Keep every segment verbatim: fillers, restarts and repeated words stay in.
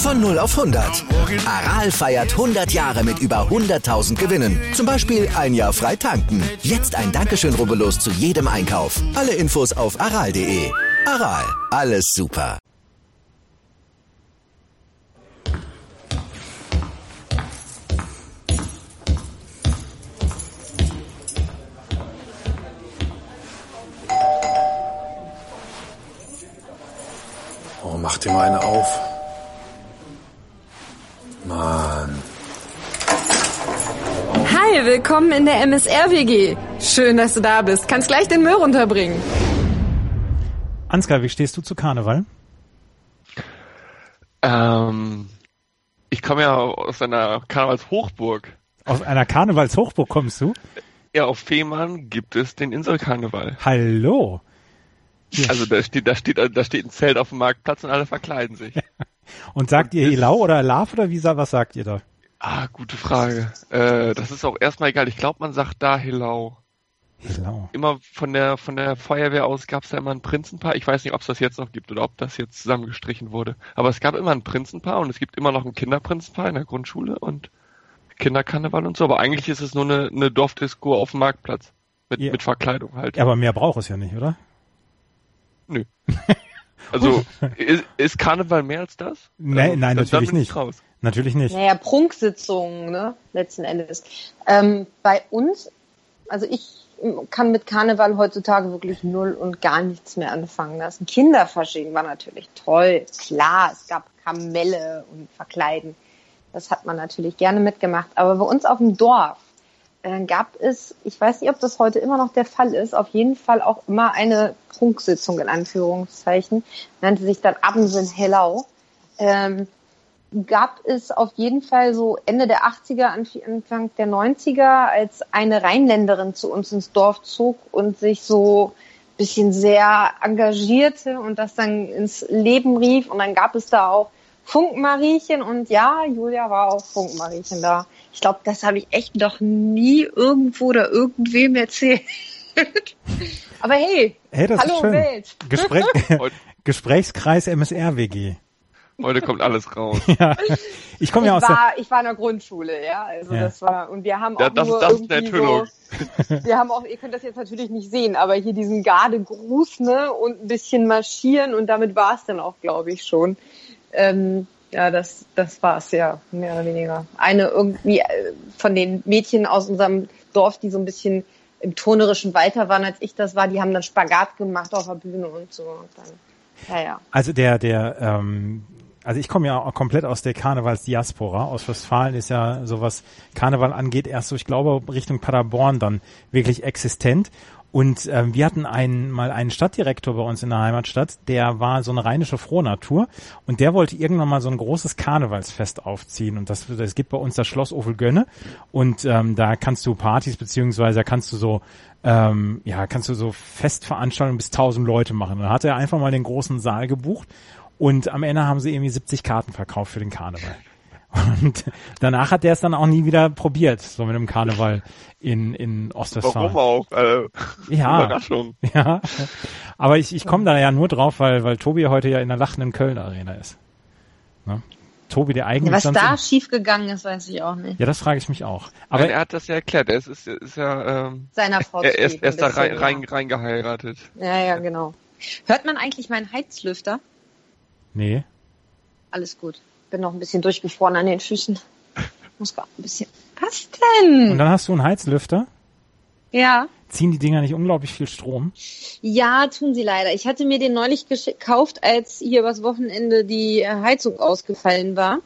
Von null auf hundert. Aral feiert hundert Jahre mit über hunderttausend Gewinnen. Zum Beispiel ein Jahr frei tanken. Jetzt ein Dankeschön, rubbellos zu jedem Einkauf. Alle Infos auf aral punkt de. Aral, alles super. Oh, mach dir mal eine auf. Mann. Hi, willkommen in der M S R W G. Schön, dass du da bist. Kannst gleich den Müll runterbringen. Ansgar, wie stehst du zu Karneval? Ähm, ich komme ja aus einer Karnevalshochburg. Aus einer Karnevalshochburg kommst du? Ja, auf Fehmarn gibt es den Inselkarneval. Hallo. Ja. Also da steht, da steht, da steht ein Zelt auf dem Marktplatz und alle verkleiden sich. Und sagt und ihr Hilau oder Lav oder wie, was sagt ihr da? Ah, gute Frage. Äh, das ist auch erstmal egal. Ich glaube, man sagt da Hilau. Hilau. Immer von der von der Feuerwehr aus gab es da immer ein Prinzenpaar. Ich weiß nicht, ob es das jetzt noch gibt oder ob das jetzt zusammengestrichen wurde. Aber es gab immer ein Prinzenpaar und es gibt immer noch ein Kinderprinzenpaar in der Grundschule und Kinderkarneval und so. Aber eigentlich ist es nur eine, eine Dorfdisco auf dem Marktplatz. Mit, ja. mit Verkleidung halt. Ja, aber mehr braucht es ja nicht, oder? Nö. Also, ist, ist Karneval mehr als das? Nein, also, nein, dann, natürlich dann nicht. Raus. Natürlich nicht. Naja, Prunksitzungen, ne, letzten Endes. Ähm, bei uns, also ich kann mit Karneval heutzutage wirklich null und gar nichts mehr anfangen. Das Kinderfasching war natürlich toll, klar, es gab Kamelle und Verkleiden. Das hat man natürlich gerne mitgemacht. Aber bei uns auf dem Dorf äh, gab es, ich weiß nicht, ob das heute immer noch der Fall ist, auf jeden Fall auch immer eine Prunksitzung in Anführungszeichen, nannte sich dann Abends in Hellau. Ähm, gab es auf jeden Fall so Ende der achtziger, Anfang der neunziger, als eine Rheinländerin zu uns ins Dorf zog und sich so ein bisschen sehr engagierte und das dann ins Leben rief. Und dann gab es da auch Funkmariechen und ja, Julia war auch Funkmariechen da. Ich glaube, das habe ich echt noch nie irgendwo oder irgendwem erzählt. Aber hey, hey das hallo ist schön. Welt. Gespräch, Gesprächskreis M S R W G. Heute kommt alles raus. Ja. Ich komme ja aus war, der... Ich war in der Grundschule, ja. Also ja. das war, und wir haben auch ja, das, nur das irgendwie ist eine Enthüllung. So, wir haben auch, ihr könnt das jetzt natürlich nicht sehen, aber hier diesen Gardegruß, ne, und ein bisschen marschieren und damit war es dann auch, glaube ich, schon. Ähm, ja, das, das war's, ja, mehr oder weniger. Eine irgendwie äh, von den Mädchen aus unserem Dorf, die so ein bisschen im turnerischen weiter waren, als ich das war, die haben dann Spagat gemacht auf der Bühne und so. Und dann, ja, ja. Also der, der, ähm, also ich komme ja auch komplett aus der Karnevalsdiaspora. Aus Westfalen ist ja so, was Karneval angeht, erst so, ich glaube, Richtung Paderborn dann wirklich existent. Und ähm, wir hatten einen, mal einen Stadtdirektor bei uns in der Heimatstadt, der war so eine rheinische Frohnatur und der wollte irgendwann mal so ein großes Karnevalsfest aufziehen. Und das, das gibt bei uns das Schloss Ovelgönne und ähm, da kannst du Partys beziehungsweise da kannst du so ähm, ja kannst du so Festveranstaltungen bis tausend Leute machen. Da hat er einfach mal den großen Saal gebucht und am Ende haben sie irgendwie siebzig Karten verkauft für den Karneval. Und danach hat der es dann auch nie wieder probiert, so mit einem Karneval in, in Ostwestfalen. Warum auch? Äh, ja, Überraschung. Ja, aber ich, ich komme da ja nur drauf, weil, weil Tobi heute ja in der lachenden Köln Arena ist. Ne? Tobi, der eigentlich... Ja, was da schiefgegangen ist, weiß ich auch nicht. Ja, das frage ich mich auch. Aber Nein, er hat das ja erklärt. Er ist, ist, ist ja... Ähm, seiner Frau Er ist, er ist da rein, bisschen, rein, ja. rein geheiratet. Ja, ja, genau. Hört man eigentlich meinen Heizlüfter? Nee. Alles gut. Bin noch ein bisschen durchgefroren an den Füßen. Muss gerade ein bisschen... Was denn? Und dann hast du einen Heizlüfter? Ja. Ziehen die Dinger nicht unglaublich viel Strom? Ja, tun sie leider. Ich hatte mir den neulich gekauft, als hier übers Wochenende die Heizung ausgefallen war.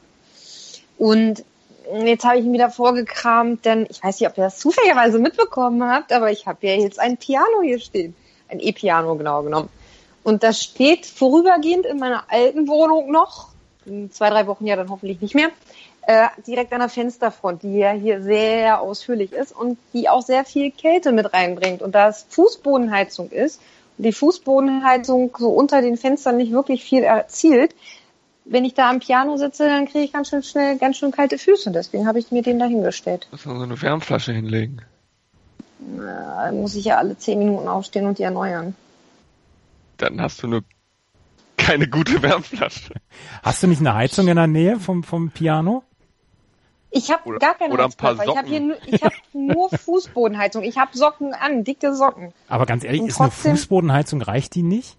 Und jetzt habe ich ihn wieder vorgekramt, denn ich weiß nicht, ob ihr das zufälligerweise mitbekommen habt, aber ich habe ja jetzt ein Piano hier stehen. Ein E-Piano, genau genommen. Und das steht vorübergehend in meiner alten Wohnung noch, in zwei, drei Wochen ja dann hoffentlich nicht mehr, äh, direkt an der Fensterfront, die ja hier sehr ausführlich ist und die auch sehr viel Kälte mit reinbringt. Und da es Fußbodenheizung ist und die Fußbodenheizung so unter den Fenstern nicht wirklich viel erzielt, wenn ich da am Piano sitze, dann kriege ich ganz schön schnell ganz schön kalte Füße. Deswegen habe ich mir den da hingestellt. Muss man so eine Wärmflasche hinlegen. Na, dann muss ich ja alle zehn Minuten aufstehen und die erneuern. Dann hast du nur keine gute Wärmflasche. Hast du nicht eine Heizung in der Nähe vom, vom Piano? Ich habe gar keine oder ein paar Heizkörper. Ich habe hier Socken. nur, ich hab nur Fußbodenheizung. Ich habe Socken an, dicke Socken. Aber ganz ehrlich, Und ist eine trotzdem- Fußbodenheizung, reicht die nicht?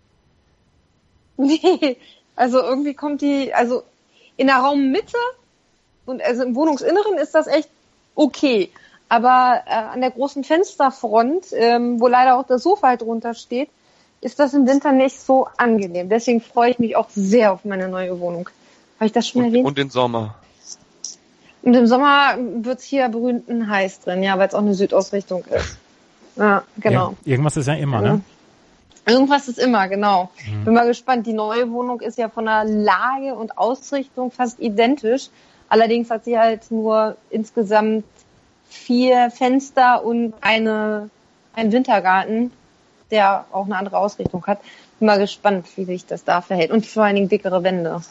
Nee, also irgendwie kommt die, also in der Raummitte und also im Wohnungsinneren ist das echt okay. Aber äh, an der großen Fensterfront, ähm, wo leider auch das Sofa halt drunter steht, ist das im Winter nicht so angenehm. Deswegen freue ich mich auch sehr auf meine neue Wohnung. Habe ich das schon Und, erwähnt? und den Sommer. Und im Sommer wird's hier berühmten heiß drin, ja, weil es auch eine Südausrichtung ist. Ja, genau. Ja, irgendwas ist ja immer, ne? Irgendwas ist immer, genau. Bin mal gespannt. Die neue Wohnung ist ja von der Lage und Ausrichtung fast identisch. Allerdings hat sie halt nur insgesamt vier Fenster und eine, einen Wintergarten, der auch eine andere Ausrichtung hat. Bin mal gespannt, wie sich das da verhält. Und vor allen Dingen dickere Wände.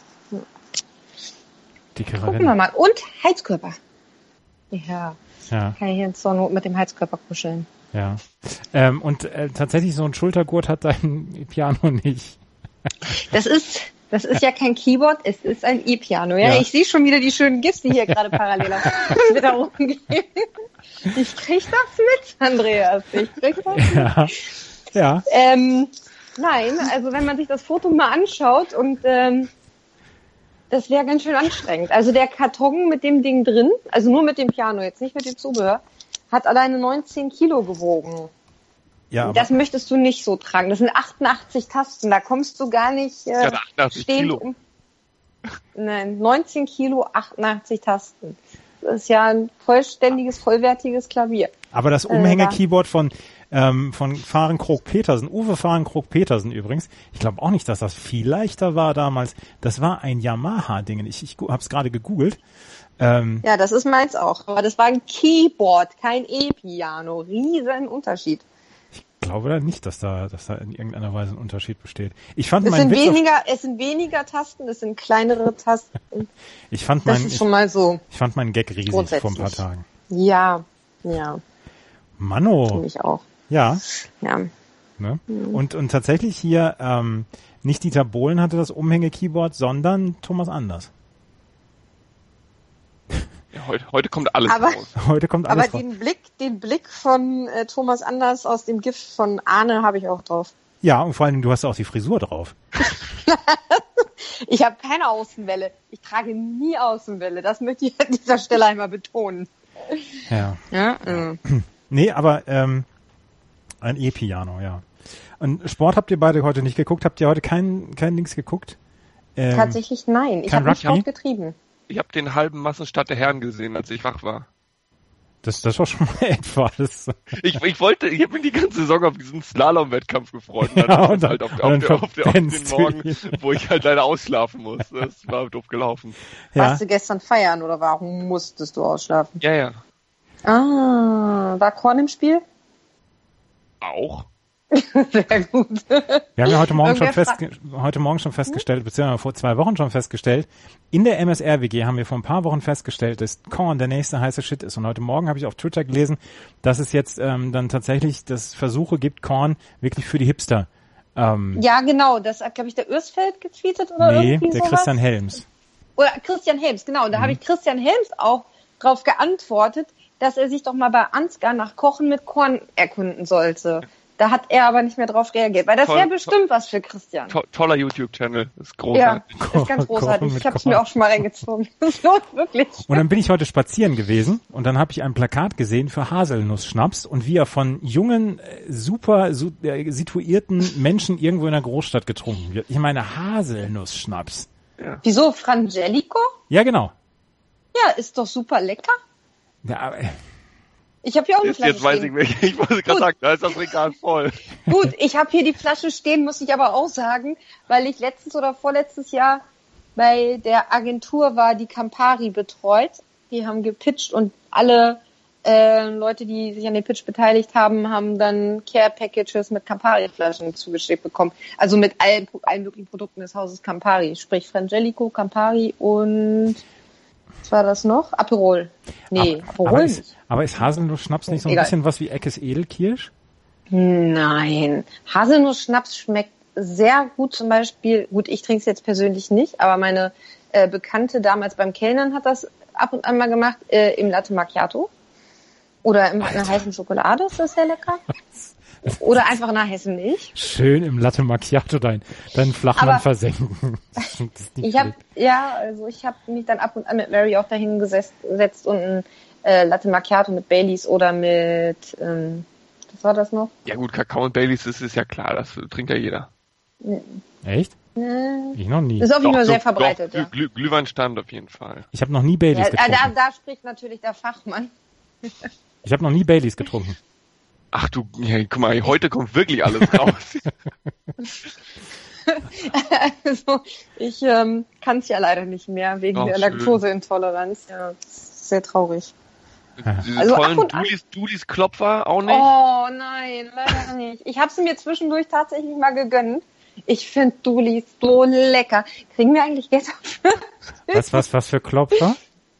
Dickere Gucken wir Wände. mal. Und Heizkörper. Ja, Ja, kann ich jetzt zur Not mit dem Heizkörper kuscheln. ja. Ähm, und äh, tatsächlich so ein Schultergurt hat dein Piano nicht. Das ist, das ist ja kein Keyboard, es ist ein E-Piano. Ja, Ja. ich sehe schon wieder die schönen GIFs, die hier gerade parallel auf Twitter rumgehen. Ich krieg das mit, Andreas. Ich krieg das mit. Ja. Ja. Ähm, nein, also wenn man sich das Foto mal anschaut und ähm, das wäre ganz schön anstrengend. Also der Karton mit dem Ding drin, also nur mit dem Piano, jetzt nicht mit dem Zubehör, hat alleine neunzehn Kilo gewogen. Ja, aber, Das möchtest du nicht so tragen. Das sind achtundachtzig Tasten, da kommst du gar nicht äh, Ja, achtundachtzig stehend Kilo. um. Nein, neunzehn Kilo, achtundachtzig Tasten. Das ist ja ein vollständiges, vollwertiges Klavier. aber das Umhänge-Keyboard von ähm, von Fahrenkrog-Petersen, Uwe Fahrenkrog-Petersen übrigens, ich glaube auch nicht, dass das viel leichter war damals. Das war ein Yamaha-Ding. Ich, ich habe es gerade gegoogelt. Ähm, Ja, das ist meins auch. Aber das war ein Keyboard, kein E-Piano. Riesen Unterschied. ich glaube da nicht, dass da, dass da in irgendeiner Weise ein Unterschied besteht. Ich fand Es meinen sind Witz auf, weniger, es sind weniger Tasten, es sind kleinere Tasten. ich fand Das meinen, ist ich, schon mal so. ich fand meinen Gag riesig Grundsätzlich. vor ein paar Tagen. Ja, ja, Mano, finde ich auch. ja. Ja. Ne? Und, und tatsächlich hier, ähm, nicht Dieter Bohlen hatte das Umhänge-Keyboard, sondern Thomas Anders. Ja, heute, heute kommt alles Aber- raus. Heute kommt Aber alles raus. den Blick, den Blick von äh, Thomas Anders aus dem Gift von Arne habe ich auch drauf. Ja, und vor allem, du hast auch die Frisur drauf. Ich habe keine Außenwelle. Ich trage nie Außenwelle. Das möchte ich an dieser Stelle einmal betonen. Ja. Ja, äh. Nee, aber ähm, ein E-Piano, ja. Und Sport habt ihr beide heute nicht geguckt? Habt ihr heute kein, kein Dings geguckt? Ähm, Tatsächlich nein. Ich kein habe nicht Rugby? Sport getrieben. Ich habe den halben Massenstart der Herren gesehen, als ich wach war. Das, das war schon mal etwas. Ich, ich wollte, ich habe mich die ganze Saison auf diesen Slalom-Wettkampf gefreut. Und dann Ja, ist und es dann- halt auf, der, und auf, dann der, auf, der, auf den verpennst du Morgen, ihn. wo ich halt leider ausschlafen muss. Das war doof gelaufen. Ja, Warst du gestern feiern oder warum musstest du ausschlafen? Ja, ja. Ah, war Korn im Spiel? Auch. Sehr gut. wir haben ja heute Morgen schon, Irgendwer festge heute Morgen schon festgestellt, beziehungsweise vor zwei Wochen schon festgestellt, in der M S R W G haben wir vor ein paar Wochen festgestellt, dass Korn der nächste heiße Shit ist. Und heute Morgen habe ich auf Twitter gelesen, dass es jetzt ähm, dann tatsächlich das Versuche gibt, Korn wirklich für die Hipster. Ähm, Ja, genau. Das hat, glaube ich, der Ursfeld getweetet oder nee, irgendwie der sowas. Christian Helms. Oder Christian Helms, genau. Und da Mhm. habe ich Christian Helms auch drauf geantwortet, dass er sich doch mal bei Ansgar nach Kochen mit Korn erkunden sollte. Da hat er aber nicht mehr drauf reagiert, weil das Toll, wäre bestimmt was für Christian. To toller YouTube-Channel. Ist Ja, großartig. das ist ganz Kochen großartig. mit Ich habe es Korn. mir auch schon mal reingezogen. Das lohnt wirklich. Und dann bin ich heute spazieren gewesen und dann habe ich ein Plakat gesehen für Haselnuss-Schnaps und wie er von jungen, äh, super su äh, situierten Menschen irgendwo in der Großstadt getrunken wird. Ich meine Haselnuss-Schnaps. Wieso? Frangelico? Ja, genau. Ja, ist doch super lecker. Ja, aber, äh, Ich habe hier auch eine Jetzt, Flasche jetzt weiß ich stehen. welche. Ich wollte gerade Gut. sagen, da ist das Regal voll. Gut, ich habe hier die Flasche stehen, muss ich aber auch sagen, weil ich letztes oder vorletztes Jahr bei der Agentur war, die Campari betreut. Die haben gepitcht und alle äh, Leute, die sich an dem Pitch beteiligt haben, haben dann Care-Packages mit Campari-Flaschen zugeschickt bekommen. Also mit allen, allen möglichen Produkten des Hauses Campari. Sprich Frangelico, Campari und was war das noch? Aperol. Nee, aber, Aperol aber, nicht. ist, aber ist Haselnuss-Schnaps nicht so ein Egal. bisschen was wie Eckes Edelkirsch? Nein. Haselnuss-Schnaps schmeckt sehr gut zum Beispiel, gut, ich trinke es jetzt persönlich nicht, aber meine äh, Bekannte damals beim Kellnern hat das ab und an mal gemacht, äh, im Latte Macchiato. Oder in einer heißen Schokolade, ist das sehr lecker. Oder einfach in einer heißen Milch. Schön im Latte Macchiato dein, deinen Flachmann Aber versenken. Ich habe ja, also ich habe mich dann ab und an mit Mary auch dahin gesetzt, gesetzt und ein äh, Latte Macchiato mit Baileys oder mit, ähm, was war das noch? Ja gut, Kakao und Baileys, das ist ja klar, das trinkt ja jeder. Echt? Nee. Ich noch nie. Das ist auf jeden Fall Doch, sehr doch, verbreitet. doch, Ja. Glüh, Glühwein stand auf jeden Fall. Ich habe noch nie Baileys Ja, getrunken. da, da spricht natürlich der Fachmann. Ich habe noch nie Baileys getrunken. Ach du, ja, guck mal, heute kommt wirklich alles raus. Also ich ähm, kann es ja leider nicht mehr wegen Oh, der schön. Laktoseintoleranz. Ja, das ist sehr traurig. Diese Also ab tollen und an- Dulis, Dulis Klopfer auch nicht. Oh nein, leider nicht. Ich habe sie mir zwischendurch tatsächlich mal gegönnt. Ich finde Dulis so lecker. Kriegen wir eigentlich Geld dafür? Was, was, was für Klopfer?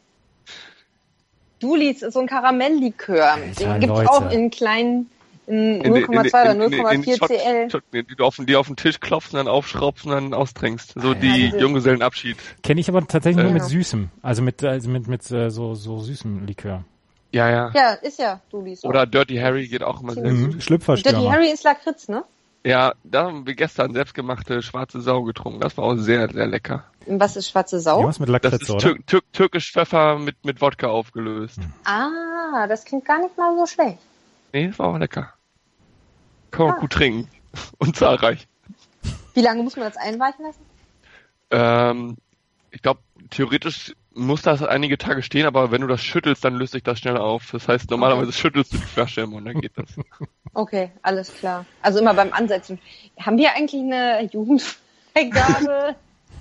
Dulis ist so ein Karamelllikör. Alter, Den gibt's Leute. auch in kleinen in In- null Komma zwei oder in- in- null Komma in- vier in- C L. Shot- Die du auf, die auf den Tisch klopfst und dann aufschraubst und dann austrinkst. So Ja, die diese- Junggesellenabschied. Kenne ich aber tatsächlich nur Ja. mit Süßem. Also mit, also mit, mit äh, so, so süßem Likör. Ja, ja. Ja, ist ja Dulis. Oder Dirty Harry geht auch immer sehr gut. Mhm. Dirty Schlüpferstürmer. Harry ist Lakritz, ne? Ja, da haben wir gestern selbstgemachte schwarze Sau getrunken. Das war auch sehr, sehr lecker. Und was ist schwarze Sau? Irgendwas mit Das Lakritz, ist oder? tür tür türkisch Pfeffer mit, mit Wodka aufgelöst. Ah, das klingt gar nicht mal so schlecht. Nee, das war auch lecker. Kann man Ah. gut trinken. Und zahlreich. Wie lange muss man das einweichen lassen? Ähm, ich glaube, theoretisch muss das einige Tage stehen, aber wenn du das schüttelst, dann löst sich das schnell auf. Das heißt, normalerweise schüttelst du die Flasche immer und dann geht das. Okay, alles klar. Also immer beim Ansetzen. Haben wir eigentlich eine Jugendfreigabe?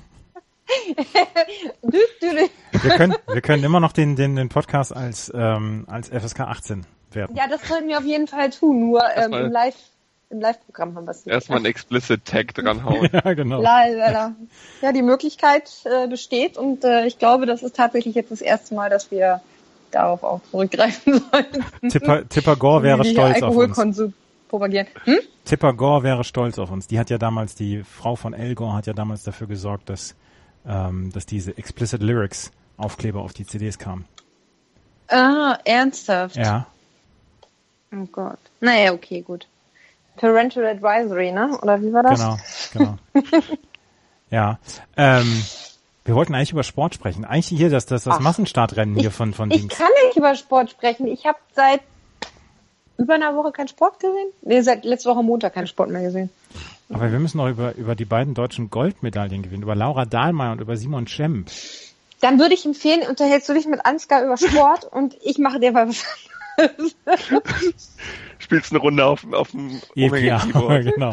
Dü, dü, dü. Wir können, wir können immer noch den, den, den Podcast als, ähm, als F S K achtzehn werten. Ja, das sollten wir auf jeden Fall tun. Nur ähm, Erstmal- im Live, im Live-Programm haben wir es nicht. Erstmal ein explicit Tag dranhauen. Ja, genau. Leider. Ja, die Möglichkeit äh, besteht und äh, ich glaube, das ist tatsächlich jetzt das erste Mal, dass wir darauf auch zurückgreifen sollten. Tipper, Tipper Gore wäre Wie wir stolz auf uns. Alkoholkonsum propagieren. Hm? Tipper Gore wäre stolz auf uns. Die hat ja damals, die Frau von Al Gore hat ja damals dafür gesorgt, dass, ähm, dass diese Explicit Lyrics Aufkleber auf die C Ds kamen. Ah, ernsthaft? Ja. Oh Gott. Naja, okay, gut. Parental Advisory, ne? Oder wie war das? Genau, genau. Ja. Ähm, wir wollten eigentlich über Sport sprechen. Eigentlich hier das, das, das Ach. Massenstartrennen hier von, von Ich Dings. kann nicht über Sport sprechen. Ich habe seit über einer Woche keinen Sport gesehen. Nee, seit letzter Woche Montag keinen Sport mehr gesehen. Aber wir müssen noch über, über die beiden deutschen Goldmedaillen gewinnen, über Laura Dahlmeier und über Simon Schemp. Dann würde ich empfehlen, unterhältst du dich mit Ansgar über Sport und ich mache dir was anderes. Spielst eine Runde auf, auf dem Ja, Omega-Keyboard. genau.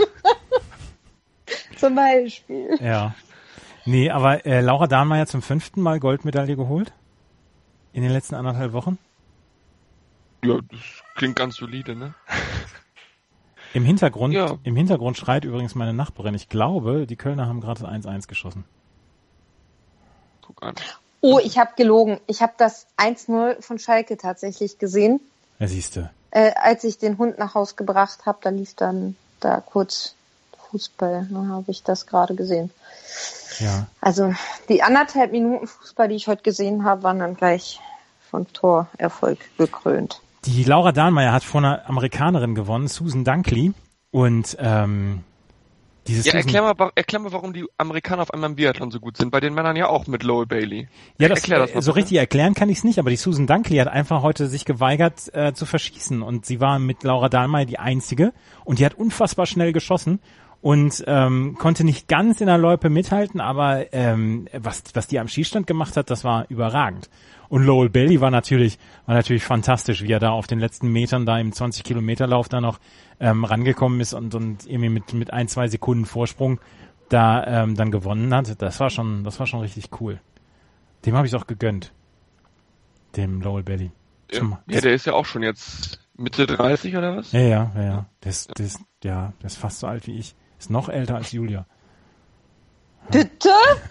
Zum Beispiel. Ja. Nee, aber äh, Laura Dahlmeier zum fünften Mal Goldmedaille geholt? In den letzten anderthalb Wochen? Ja, das klingt ganz solide, ne? Im Hintergrund, Ja. im Hintergrund schreit übrigens meine Nachbarin. Ich glaube, die Kölner haben gerade eins eins geschossen. Guck an. Oh, ich habe gelogen. Ich habe das eins null von Schalke tatsächlich gesehen. Ja, siehste. Äh, als ich den Hund nach Haus gebracht habe, da lief dann da kurz Fußball. Da habe ich das gerade gesehen. Ja. Also die anderthalb Minuten Fußball, die ich heute gesehen habe, waren dann gleich von Torerfolg gekrönt. Die Laura Dahlmeier hat vor einer Amerikanerin gewonnen, Susan Dunkley. Und ähm, dieses Ja, Susan, erklär mal, wa- erklär mal, warum die Amerikaner auf einmal im Biathlon so gut sind. Bei den Männern ja auch mit Lowell Bailey. ja, das, erklär das mal so bitte. richtig erklären kann ich es nicht, aber die Susan Dunkley hat einfach heute sich geweigert äh, zu verschießen. Und sie war mit Laura Dahlmeier die Einzige. Und die hat unfassbar schnell geschossen. Und ähm, konnte nicht ganz in der Loipe mithalten, aber ähm, was was die am Schießstand gemacht hat, das war überragend. Und Lowell Bailey war natürlich war natürlich fantastisch, wie er da auf den letzten Metern da im zwanzig Kilometer Lauf da noch ähm, rangekommen ist und und irgendwie mit mit ein zwei Sekunden Vorsprung da ähm, dann gewonnen hat. Das war schon das war schon richtig cool. Dem habe ich auch gegönnt. Dem Lowell Bailey. Zum- Ja, der ist ja auch schon jetzt Mitte dreißig oder was? ja, ja, ja, ja. Das das ja, das ist fast so alt wie ich. Ist noch älter als Julia. Bitte?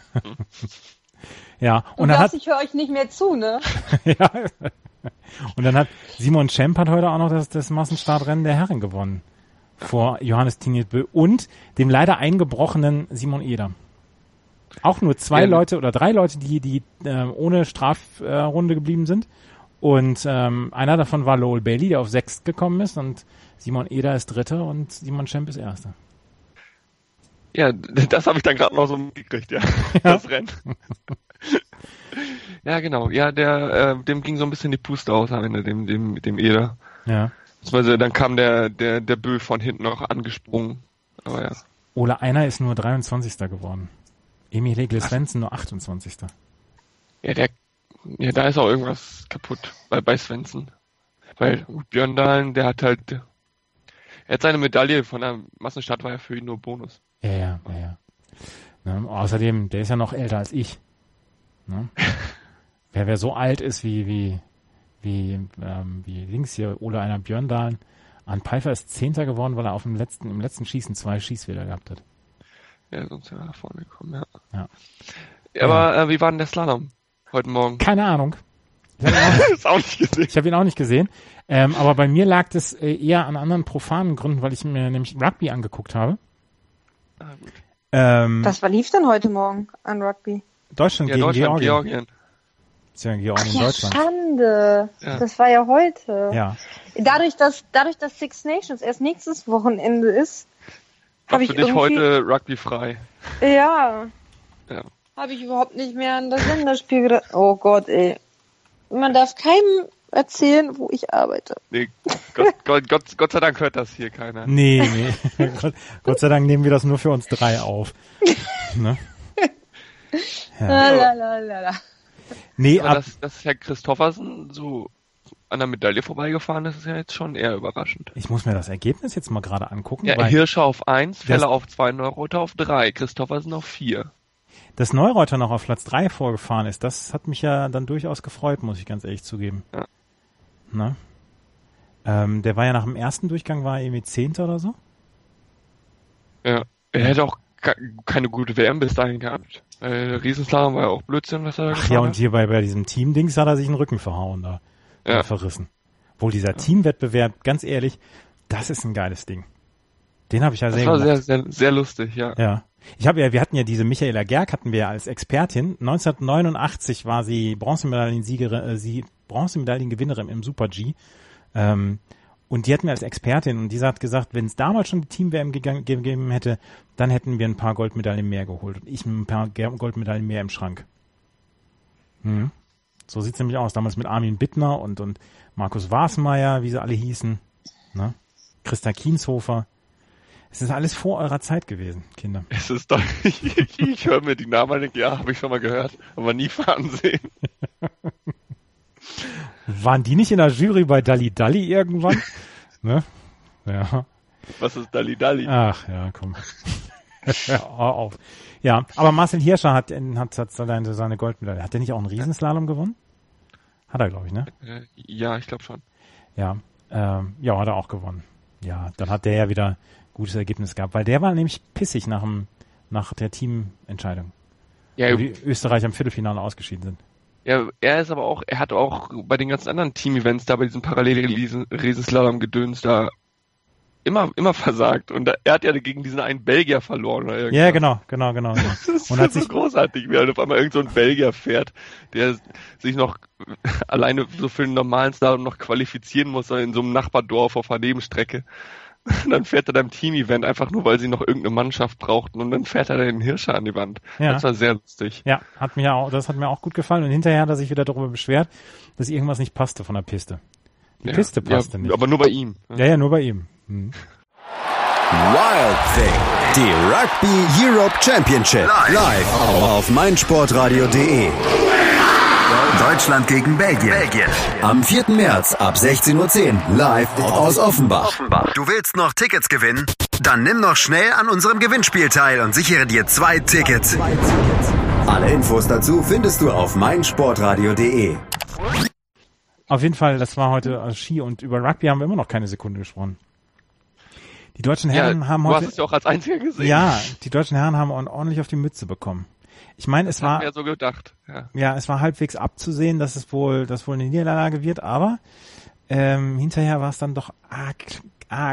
Ja, Und und dann hat das, ich höre euch nicht mehr zu, ne? ja. Und dann hat Simon Schemp hat heute auch noch das, das Massenstartrennen der Herren gewonnen. vor Johannes Tinjesbö und dem leider eingebrochenen Simon Eder. Auch nur zwei ja. Leute oder drei Leute, die die äh, ohne Strafrunde äh, geblieben sind. Und ähm, einer davon war Lowell Bailey, der auf sechs gekommen ist. Und Simon Eder ist Dritter und Simon Schemp ist Erster. Ja, das habe ich dann gerade noch so mitgekriegt, ja. ja. Das Rennen. Ja, genau. Ja, der, äh, dem ging so ein bisschen die Puste aus am Ende, dem, dem, dem Eder. Ja. Beziehungsweise dann kam der, der, der Bö von hinten noch angesprungen. Aber ja. Ole Einer ist nur dreiundzwanzigster geworden. Emil Hegle Svensson nur achtundzwanzigster Ja, der, ja, da ist auch irgendwas kaputt bei, bei Svensson. Weil Björn Dahlen, der hat halt, er hat seine Medaille von der Massenstart, war ja für ihn nur Bonus. Ja, ja, ja, ja. Ne, außerdem, der ist ja noch älter als ich. Ne? wer, wer so alt ist wie, wie, wie, ähm, wie links hier, Ole Einer Björn Dahlen, Arndt Pfeiffer ist Zehnter geworden, weil er auf dem letzten, im letzten Schießen zwei Schießfehler gehabt hat. Ja, sonst wäre er nach vorne gekommen, ja. ja. ja aber äh, wie war denn der Slalom heute Morgen? Keine Ahnung. Ich habe ihn, auch nicht gesehen. Ich hab ihn auch nicht gesehen. Ähm, aber bei mir lag das äh, eher an anderen profanen Gründen, weil ich mir nämlich Rugby angeguckt habe. Ah, gut. Ähm, Was war lief denn heute Morgen an Rugby? Deutschland ja, gegen Deutschland, Georgien. Georgien. Ja, Georgien, Ach, ja, Deutschland. Schande. Ja. Das war ja heute. Ja. Dadurch, dass, dadurch, dass Six Nations erst nächstes Wochenende ist, habe ich für dich irgendwie... heute Rugby frei. Ja. Ja. Habe ich überhaupt nicht mehr an das Länderspiel gedacht. Oh Gott, ey. Man darf keinem erzählen, wo ich arbeite. Nee, Gott, Gott, Gott, Gott sei Dank hört das hier keiner. Nee, nee. Gott, Gott sei Dank nehmen wir das nur für uns drei auf. Ne? Ja. Lalalala. Nee, aber ab, dass, dass Herr Christoffersen so an der Medaille vorbeigefahren ist, ist ja jetzt schon eher überraschend. Ich muss mir das Ergebnis jetzt mal gerade angucken. Ja, weil Hirscher auf eins, Feller auf zwei, Neureuter auf drei, Christoffersen auf vier. Dass Neureuter noch auf Platz drei vorgefahren ist, das hat mich ja dann durchaus gefreut, muss ich ganz ehrlich zugeben. Ja. Na? Ähm, der war ja nach dem ersten Durchgang, war er irgendwie Zehnter oder so? Ja, er hätte auch keine gute W M bis dahin gehabt. Äh, Riesenslalom war ja auch Blödsinn, was er da Ach gefahren ja, und hat. hier bei, bei diesem Team-Dings hat er sich einen Rücken verhauen da. Ja. Oder verrissen. Wohl dieser ja. Teamwettbewerb, ganz ehrlich, das ist ein geiles Ding. Den habe ich ja das sehr war gemacht. sehr, sehr, sehr lustig, ja. Ja. Ich habe ja, wir hatten ja diese Michaela Gerg hatten wir ja als Expertin. neunzehnhundertneunundachtzig war sie Bronzemedaillensiegerin, äh, sie Bronzemedaillengewinnerin im Super-G. Ähm, und die hatten wir als Expertin und diese hat gesagt, wenn es damals schon die Team-W M gegangen, gegeben hätte, dann hätten wir ein paar Goldmedaillen mehr geholt und ich ein paar Goldmedaillen mehr im Schrank. Mhm. So sieht's nämlich aus. Damals mit Armin Bittner und, und Markus Wasmeier, wie sie alle hießen. Ne? Christa Kienshofer. Es ist alles vor eurer Zeit gewesen, Kinder. Es ist doch, ich, ich, ich höre mir die Namen und denke, ja, habe ich schon mal gehört, aber nie fahren sehen. Waren die nicht in der Jury bei Dalli Dalli irgendwann? Ne? Ja. Was ist Dalli Dalli? Ach, ja, komm. Hör auf. Ja, aber Marcel Hirscher hat, hat, hat seine, seine Goldmedaille. Hat der nicht auch einen Riesenslalom gewonnen? Hat er, glaube ich, ne? Äh, ja, ich glaube schon. Ja, ähm, ja, hat er auch gewonnen. Ja, dann hat der ja wieder gutes Ergebnis gehabt, weil der war nämlich pissig nach dem, nach der Teamentscheidung. Ja, wo die Österreicher im Viertelfinale ausgeschieden sind. Ja, er ist aber auch, er hat auch bei den ganzen anderen Team-Events da bei diesem Parallel-Riesenslalom-Gedöns da immer, immer versagt. Und da, er hat ja gegen diesen einen Belgier verloren oder irgendwas. Ja, genau, genau, genau. genau. Das ist und hat so sich großartig, wie halt auf einmal irgend so ein Belgier fährt, der sich noch alleine so für den normalen Slalom noch qualifizieren muss in so einem Nachbardorf auf einer Nebenstrecke. Dann fährt er da im Team-Event einfach nur, weil sie noch irgendeine Mannschaft brauchten und dann fährt er den Hirscher an die Wand. Ja. Das war sehr lustig. Ja, hat mir auch, das hat mir auch gut gefallen und hinterher hat er sich wieder darüber beschwert, dass irgendwas nicht passte von der Piste. Die ja. Piste passte ja, nicht. Aber nur bei ihm. Ja, ja, nur bei ihm. Hm. Wild Thing, die Rugby Europe Championship, live auf meinsportradio punkt de. Deutschland gegen Belgien. Belgien. Am vierten März ab sechzehn Uhr zehn live aus Offenbach. Offenbach. Du willst noch Tickets gewinnen? Dann nimm noch schnell an unserem Gewinnspiel teil und sichere dir zwei Tickets. Alle Infos dazu findest du auf meinsportradio punkt de. Auf jeden Fall, das war heute Ski und über Rugby haben wir immer noch keine Sekunde gesprochen. Die deutschen Herren ja, haben du heute... Du hast es ja auch als Einziger gesehen. Ja, die deutschen Herren haben ordentlich auf die Mütze bekommen. Ich meine, es das war... Ich mir so gedacht, ja. Ja, es war halbwegs abzusehen, dass es wohl, dass wohl eine Niederlage wird, aber ähm, hinterher war es dann doch arg, arg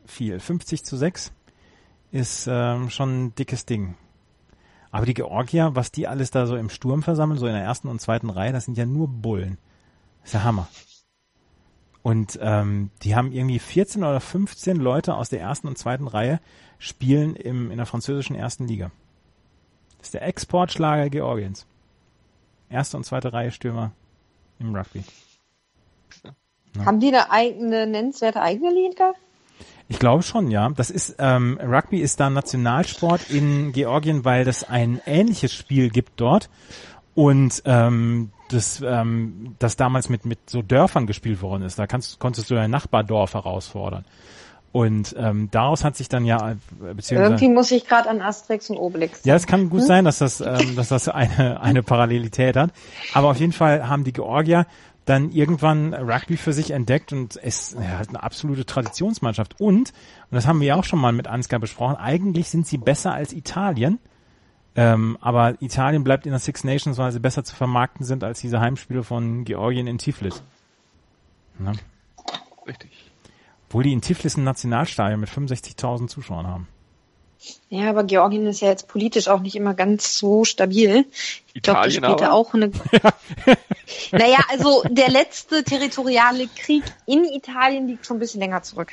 viel. fünfzig zu sechs ist ähm, schon ein dickes Ding. Aber die Georgier, was die alles da so im Sturm versammeln, so in der ersten und zweiten Reihe, das sind ja nur Bullen. Das ist der Hammer. Und ähm, die haben irgendwie vierzehn oder fünfzehn Leute aus der ersten und zweiten Reihe spielen im, in der französischen ersten Liga. Das ist der Exportschlager Georgiens. Erste und zweite Reihe Stürmer im Rugby. Ja. Haben die eine eigene, nennenswerte eigene Liga? Ich glaube schon, ja. Das ist ähm, Rugby ist da Nationalsport in Georgien, weil das ein ähnliches Spiel gibt dort und ähm, das ähm, das damals mit mit so Dörfern gespielt worden ist. Da kannst konntest du dein Nachbardorf herausfordern. Und ähm, daraus hat sich dann ja beziehungsweise irgendwie muss ich gerade an Asterix und Obelix. Ja, es kann gut hm? sein, dass das ähm, dass das eine eine Parallelität hat. Aber auf jeden Fall haben die Georgier dann irgendwann Rugby für sich entdeckt und es ja, eine absolute Traditionsmannschaft. Und, und das haben wir ja auch schon mal mit Ansgar besprochen, eigentlich sind sie besser als Italien, ähm, aber Italien bleibt in der Six Nations, weil sie besser zu vermarkten sind als diese Heimspiele von Georgien in Tiflis. Ja. Richtig. Obwohl die in Tiflis ein Nationalstadion mit fünfundsechzigtausend Zuschauern haben. Ja, aber Georgien ist ja jetzt politisch auch nicht immer ganz so stabil. Ich glaube, das spielt da auch eine... Naja, also der letzte territoriale Krieg in Italien liegt schon ein bisschen länger zurück.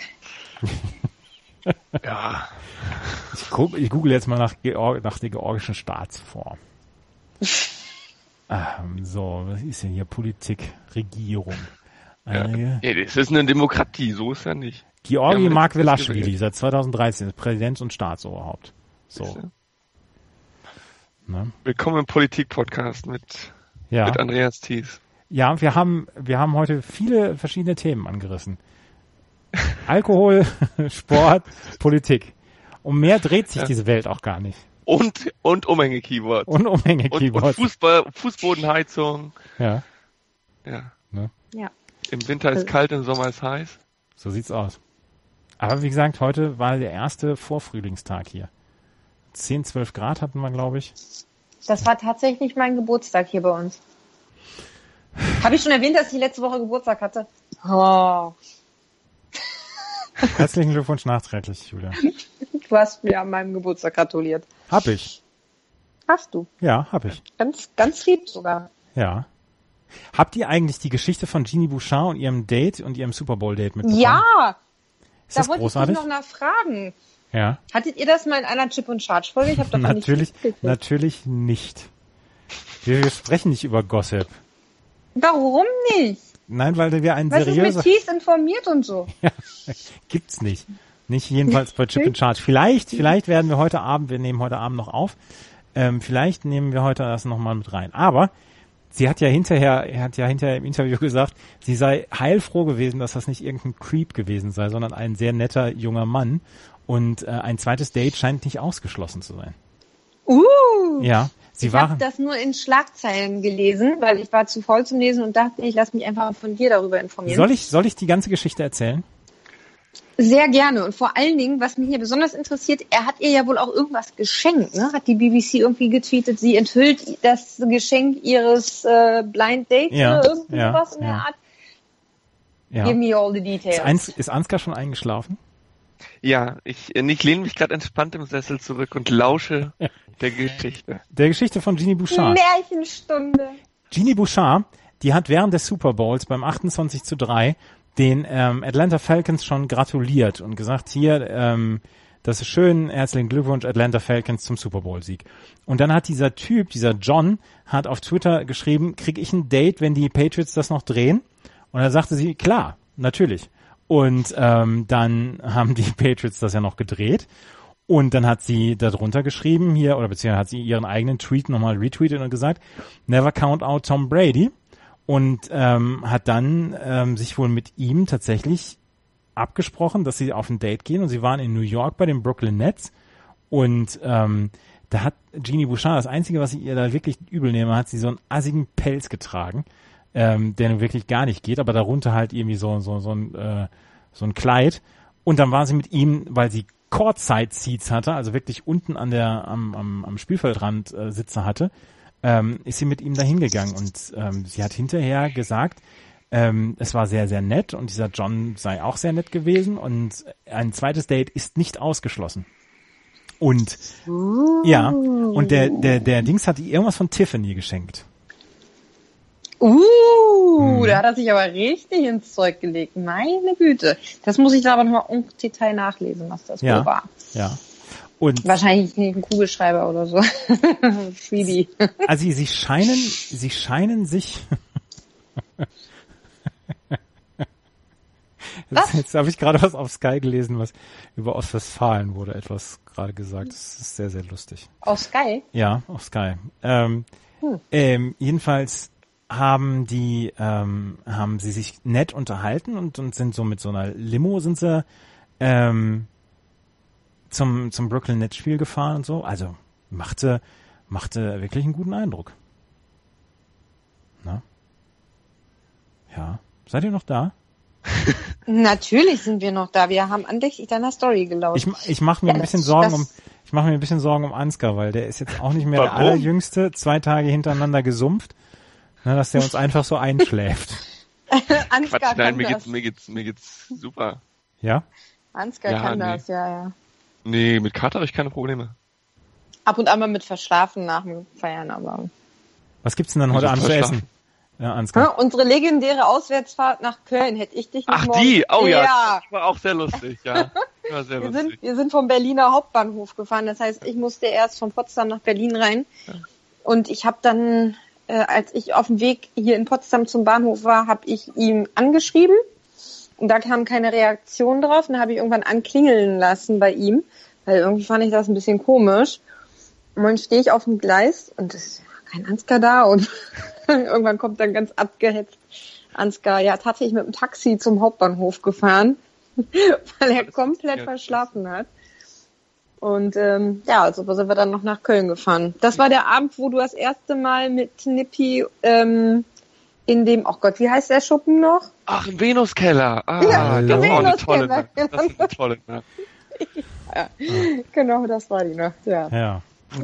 Ja. Ich, guck, ich google jetzt mal nach, Georg, nach der georgischen Staatsform. ähm, so, was ist denn hier? Politik, Regierung. Ja, ja, das ist eine Demokratie, so ist ja nicht. Georgi Margvelashvili, seit zweitausenddreizehn, ist Präsident und Staatsoberhaupt. So. Ne? Willkommen im Politik-Podcast mit, ja. mit Andreas Thies. Ja, wir haben, wir haben heute viele verschiedene Themen angerissen. Alkohol, Sport, Politik. Um mehr dreht sich ja. diese Welt auch gar nicht. Und, und Umhänge-Keyboards. Und Umhänge-Keyboards. Und, und Fußball, Fußbodenheizung. Ja. Ja. Ne? Ja. Im Winter ist kalt, im Sommer ist heiß. So sieht's aus. Aber wie gesagt, heute war der erste Vorfrühlingstag hier. zehn, zwölf Grad hatten wir, glaube ich. Das war tatsächlich mein Geburtstag hier bei uns. Habe ich schon erwähnt, dass ich letzte Woche Geburtstag hatte? Oh. Herzlichen Glückwunsch nachträglich, Julia. Du hast mir an meinem Geburtstag gratuliert. Hab ich. Hast du? Ja, hab ich. Ganz, ganz lieb sogar. Ja. Habt ihr eigentlich die Geschichte von Jeannie Bouchard und ihrem Date und ihrem Super Bowl Date mitbekommen? Ja! Ist das da wollte großartig? ich dich noch nachfragen. Ja. Hattet ihr das mal in einer Chip und Charge Folge? Ich habe doch natürlich, nicht natürlich nicht. Wir, wir sprechen nicht über Gossip. Warum nicht? Nein, weil wir ein Was seriöser... ist mit Thies informiert und so? Ja, gibt's nicht. Nicht jedenfalls bei Chip and Charge. Vielleicht, vielleicht werden wir heute Abend, wir nehmen heute Abend noch auf, ähm, vielleicht nehmen wir heute das nochmal mit rein. Aber sie hat ja hinterher, er hat ja hinterher im Interview gesagt, sie sei heilfroh gewesen, dass das nicht irgendein Creep gewesen sei, sondern ein sehr netter junger Mann. Und äh, ein zweites Date scheint nicht ausgeschlossen zu sein. Uh! Ja, sie ich waren. Ich habe das nur in Schlagzeilen gelesen, weil ich war zu voll zum Lesen und dachte, ich lasse mich einfach von dir darüber informieren. Soll ich, soll ich die ganze Geschichte erzählen? Sehr gerne. Und vor allen Dingen, was mich hier besonders interessiert, er hat ihr ja wohl auch irgendwas geschenkt, ne? Hat die B B C irgendwie getweetet, sie enthüllt das Geschenk ihres äh, Blind Dates ja, oder irgendwas ja, in der ja. Art. Ja. Give me all the details. Ist, Ans, ist Ansgar schon eingeschlafen? Ja, ich, ich lehne mich gerade entspannt im Sessel zurück und lausche der Geschichte. Der Geschichte von Jeannie Bouchard. Märchenstunde. Jeannie Bouchard, die hat während des Super Bowls beim achtundzwanzig zu drei den ähm, Atlanta Falcons schon gratuliert und gesagt, hier, ähm, das ist schön, herzlichen Glückwunsch Atlanta Falcons zum Super Bowl Sieg. Und dann hat dieser Typ, dieser John, hat auf Twitter geschrieben, krieg ich ein Date, wenn die Patriots das noch drehen? Und dann sagte sie, klar, natürlich. Und ähm, dann haben die Patriots das ja noch gedreht. Und dann hat sie darunter geschrieben hier, oder beziehungsweise hat sie ihren eigenen Tweet nochmal retweetet und gesagt, never count out Tom Brady. Und ähm, hat dann ähm, sich wohl mit ihm tatsächlich abgesprochen, dass sie auf ein Date gehen. Und sie waren in New York bei den Brooklyn Nets. Und ähm, da hat Jeannie Bouchard, das Einzige, was ich ihr da wirklich übel nehme, hat sie so einen assigen Pelz getragen, ähm, der nun wirklich gar nicht geht, aber darunter halt irgendwie so so so ein äh, so ein Kleid. Und dann war sie mit ihm, weil sie Courtside-Seats hatte, also wirklich unten an der am am, am Spielfeldrand äh, Sitze hatte, ähm, ist sie mit ihm da hingegangen. Und ähm, sie hat hinterher gesagt, ähm, es war sehr, sehr nett und dieser John sei auch sehr nett gewesen und ein zweites Date ist nicht ausgeschlossen. Und uh. ja, und der, der, der Dings hat ihr irgendwas von Tiffany geschenkt. Uh, hm. Da hat er sich aber richtig ins Zeug gelegt. Meine Güte. Das muss ich da aber nochmal im Detail nachlesen, was das ja, wohl war. Ja. Und wahrscheinlich nicht ein Kugelschreiber oder so. Freebie. Also sie, sie scheinen, sie scheinen sich. Jetzt, jetzt habe ich gerade was auf Sky gelesen, was über Ostwestfalen wurde etwas gerade gesagt. Das ist sehr, sehr lustig. Auf Sky? Ja, auf Sky. Ähm, hm. ähm, jedenfalls haben die, ähm, haben sie sich nett unterhalten und, und sind so mit so einer Limo sind sie ähm, zum zum Brooklyn Nets Spiel gefahren und so. Also machte machte wirklich einen guten Eindruck. Na? Ja. Seid ihr noch da? Natürlich sind wir noch da. Wir haben andächtig deiner Story gelauscht. Ich, ich mache mir ja, ein bisschen Sorgen um, ich mache mir ein bisschen Sorgen um Ansgar, weil der ist jetzt auch nicht mehr Warum? der Allerjüngste, zwei Tage hintereinander gesumpft, ne, dass der uns einfach so einschläft. Ansgar Quatsch, nein, mir geht's, mir geht's, mir geht's super. Ja? Ansgar ja, kann nee. das, ja, ja. Nee, mit Kater habe ich keine Probleme. Ab und an mal mit Verschlafen nach dem Feiern, aber. Was gibt's denn dann heute Abend zu essen? Ja, Ansgar. Ja, unsere legendäre Auswärtsfahrt nach Köln hätte ich dich nicht Ach, morgen... die? Oh ja, ja. Das war auch sehr lustig, ja. War sehr wir, lustig. Sind, wir sind vom Berliner Hauptbahnhof gefahren, das heißt, ich musste erst von Potsdam nach Berlin rein. Ja. Und ich habe dann, äh, als ich auf dem Weg hier in Potsdam zum Bahnhof war, habe ich ihm angeschrieben. Und da kam keine Reaktion drauf. Und dann habe ich irgendwann anklingeln lassen bei ihm, weil irgendwie fand ich das ein bisschen komisch. Und dann stehe ich auf dem Gleis und es ist kein Ansgar da und irgendwann kommt dann ganz abgehetzt Ansgar, ja, tatsächlich mit dem Taxi zum Hauptbahnhof gefahren, weil er komplett verschlafen hat. Und ähm, ja, also sind wir dann noch nach Köln gefahren. Das war der Abend, wo du das erste Mal mit Nippi ähm, in dem, oh Gott, wie heißt der Schuppen noch? Ach, im Venuskeller. Ah, ja, das war eine tolle Nacht. Das ist eine tolle Nacht. Ja, genau, das war die Nacht, ja. Ja.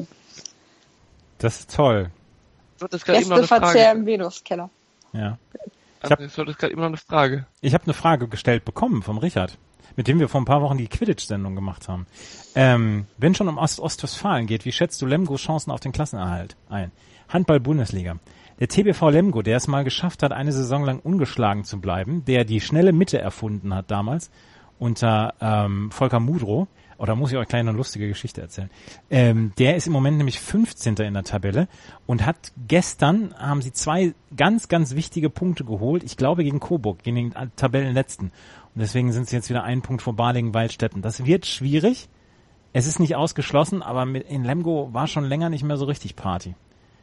Das ist toll. Gästeverzehr im Venuskeller. Ja. Ich habe gerade immer noch eine Frage. Ich habe eine Frage gestellt bekommen vom Richard, mit dem wir vor ein paar Wochen die Quidditch-Sendung gemacht haben. Ähm, wenn schon um Ost- Ostwestfalen geht, wie schätzt du Lemgos Chancen auf den Klassenerhalt ein? Handball-Bundesliga. Der T B V Lemgo, der es mal geschafft hat, eine Saison lang ungeschlagen zu bleiben, der die schnelle Mitte erfunden hat damals unter ähm, Volker Mudrow, oder muss ich euch gleich eine lustige Geschichte erzählen. Ähm, der ist im Moment nämlich fünfzehnter in der Tabelle und hat gestern, haben sie zwei ganz, ganz wichtige Punkte geholt. Ich glaube gegen Coburg, gegen den Tabellenletzten. Und deswegen sind sie jetzt wieder einen Punkt vor Balingen-Waldstätten. Das wird schwierig. Es ist nicht ausgeschlossen, aber mit, in Lemgo war schon länger nicht mehr so richtig Party.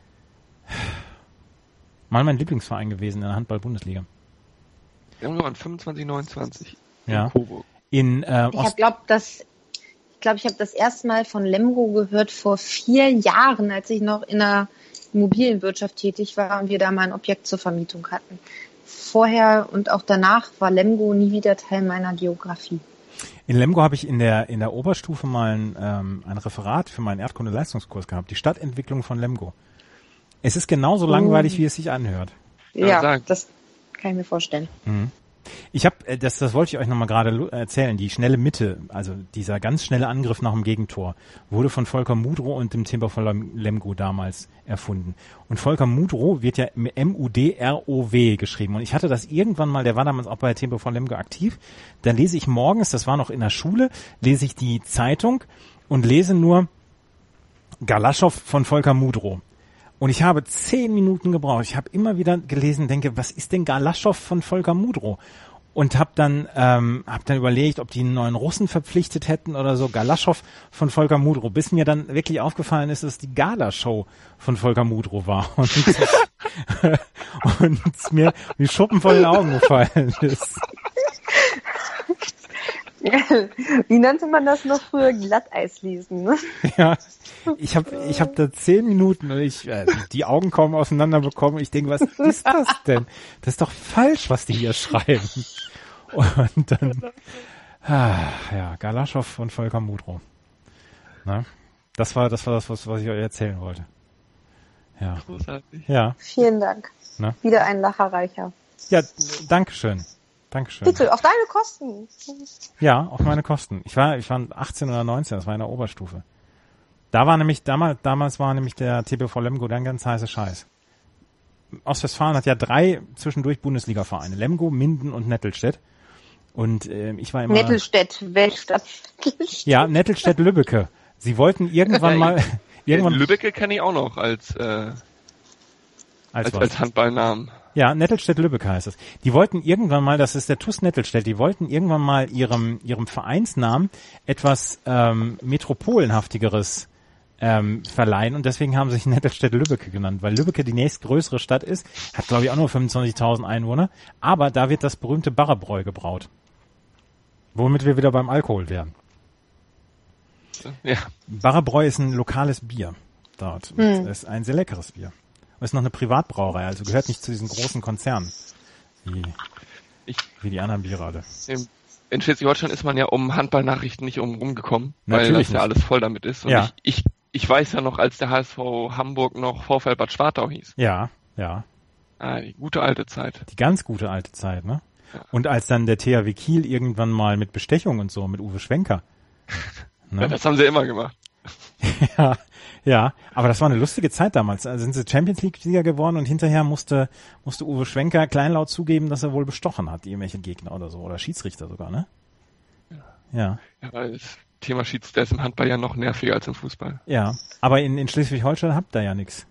Mal mein Lieblingsverein gewesen in der Handball-Bundesliga. Lemgo an fünfundzwanzig neunundzwanzig. In ja. Coburg. In, äh, ich glaube, das Ich glaube, ich habe das erste Mal von Lemgo gehört vor vier Jahren, als ich noch in der Immobilienwirtschaft tätig war und wir da mal ein Objekt zur Vermietung hatten. Vorher und auch danach war Lemgo nie wieder Teil meiner Geografie. In Lemgo habe ich in der in der Oberstufe mal ein, ähm, ein Referat für meinen Erdkunde-Leistungskurs gehabt. Die Stadtentwicklung von Lemgo. Es ist genauso oh. langweilig, wie es sich anhört. Ja, ja das kann ich mir vorstellen. Mhm. Ich habe, das, das wollte ich euch nochmal gerade erzählen, die schnelle Mitte, also dieser ganz schnelle Angriff nach dem Gegentor, wurde von Volker Mudrow und dem T B V Lemgo damals erfunden. Und Volker Mudrow wird ja M U D R O W geschrieben. Und ich hatte das irgendwann mal, der war damals auch bei T B V Lemgo aktiv, dann lese ich morgens, das war noch in der Schule, lese ich die Zeitung und lese nur Galaschow von Volker Mudrow. Und ich habe zehn Minuten gebraucht. Ich habe immer wieder gelesen, denke, was ist denn Galaschow von Volker Mudrow? Und habe dann ähm, hab dann überlegt, ob die einen neuen Russen verpflichtet hätten oder so. Galaschow von Volker Mudrow. Bis mir dann wirklich aufgefallen ist, dass es die Gala-Show von Volker Mudrow war. Und, und es mir wie Schuppen vor den Augen gefallen ist. Wie nannte man das noch früher? Glatteis lesen, ne? Ja, ich habe ich hab da zehn Minuten und ich äh, die Augen kaum auseinander bekommen. Ich denke, was ist das denn? Das ist doch falsch, was die hier schreiben. Und dann, ah, ja, Galaschow von Volker Mudrow. Na, das war das war das, was, was ich euch erzählen wollte. Ja. Großartig. Ja. Vielen Dank. Na? Wieder ein Lacherreicher. Ja, Dankeschön. Dankeschön. Bitte, auf deine Kosten. Ja, auf meine Kosten. Ich war, ich war achtzehn oder neunzehn, das war in der Oberstufe. Da war nämlich, damals, damals war nämlich der T B V Lemgo dann ganz heiße Scheiß. Ostwestfalen hat ja drei zwischendurch Bundesliga-Vereine. Lemgo, Minden und Nettelstedt. Und äh, ich war immer... Nettelstedt, Weltstadt. Ja, Nettelstedt-Lübbecke. Sie wollten irgendwann mal... irgendwann Lübbecke kenne ich auch noch als, äh, als, als, als Handballnamen. Ja, Nettelstedt-Lübbecke heißt es. Die wollten irgendwann mal, das ist der T U S Nettelstedt, die wollten irgendwann mal ihrem ihrem Vereinsnamen etwas ähm, metropolenhaftigeres ähm, verleihen und deswegen haben sie sich Nettelstedt-Lübbecke genannt, weil Lübbecke die nächstgrößere Stadt ist, hat glaube ich auch nur fünfundzwanzigtausend Einwohner, aber da wird das berühmte Barrebräu gebraut. Womit wir wieder beim Alkohol wären. Ja. Barrebräu ist ein lokales Bier dort. Hm. Das ist ein sehr leckeres Bier. Und ist noch eine Privatbrauerei, also gehört nicht zu diesen großen Konzernen, wie, ich, wie die anderen Biere alle. In Schleswig-Holstein ist man ja um Handballnachrichten nicht um rumgekommen, weil Natürlich das ja nicht. alles voll damit ist. Und Ja. ich, ich, ich weiß ja noch, als der H S V Hamburg noch VfL Bad Schwartau hieß. Ja, ja. Ah, die gute alte Zeit. Die ganz gute alte Zeit, ne? Ja. Und als dann der T H W Kiel irgendwann mal mit Bestechung und so, mit Uwe Schwenker. Ne? Ja, das haben sie immer gemacht. ja, ja, aber das war eine lustige Zeit damals. Also sind sie Champions League-Sieger geworden und hinterher musste musste Uwe Schwenker kleinlaut zugeben, dass er wohl bestochen hat, irgendwelche Gegner oder so, oder Schiedsrichter sogar, ne? Ja. Ja, weil das Thema Schiedsrichter ist im Handball ja noch nerviger als im Fußball. Ja, aber in, in Schleswig-Holstein habt ihr ja nichts.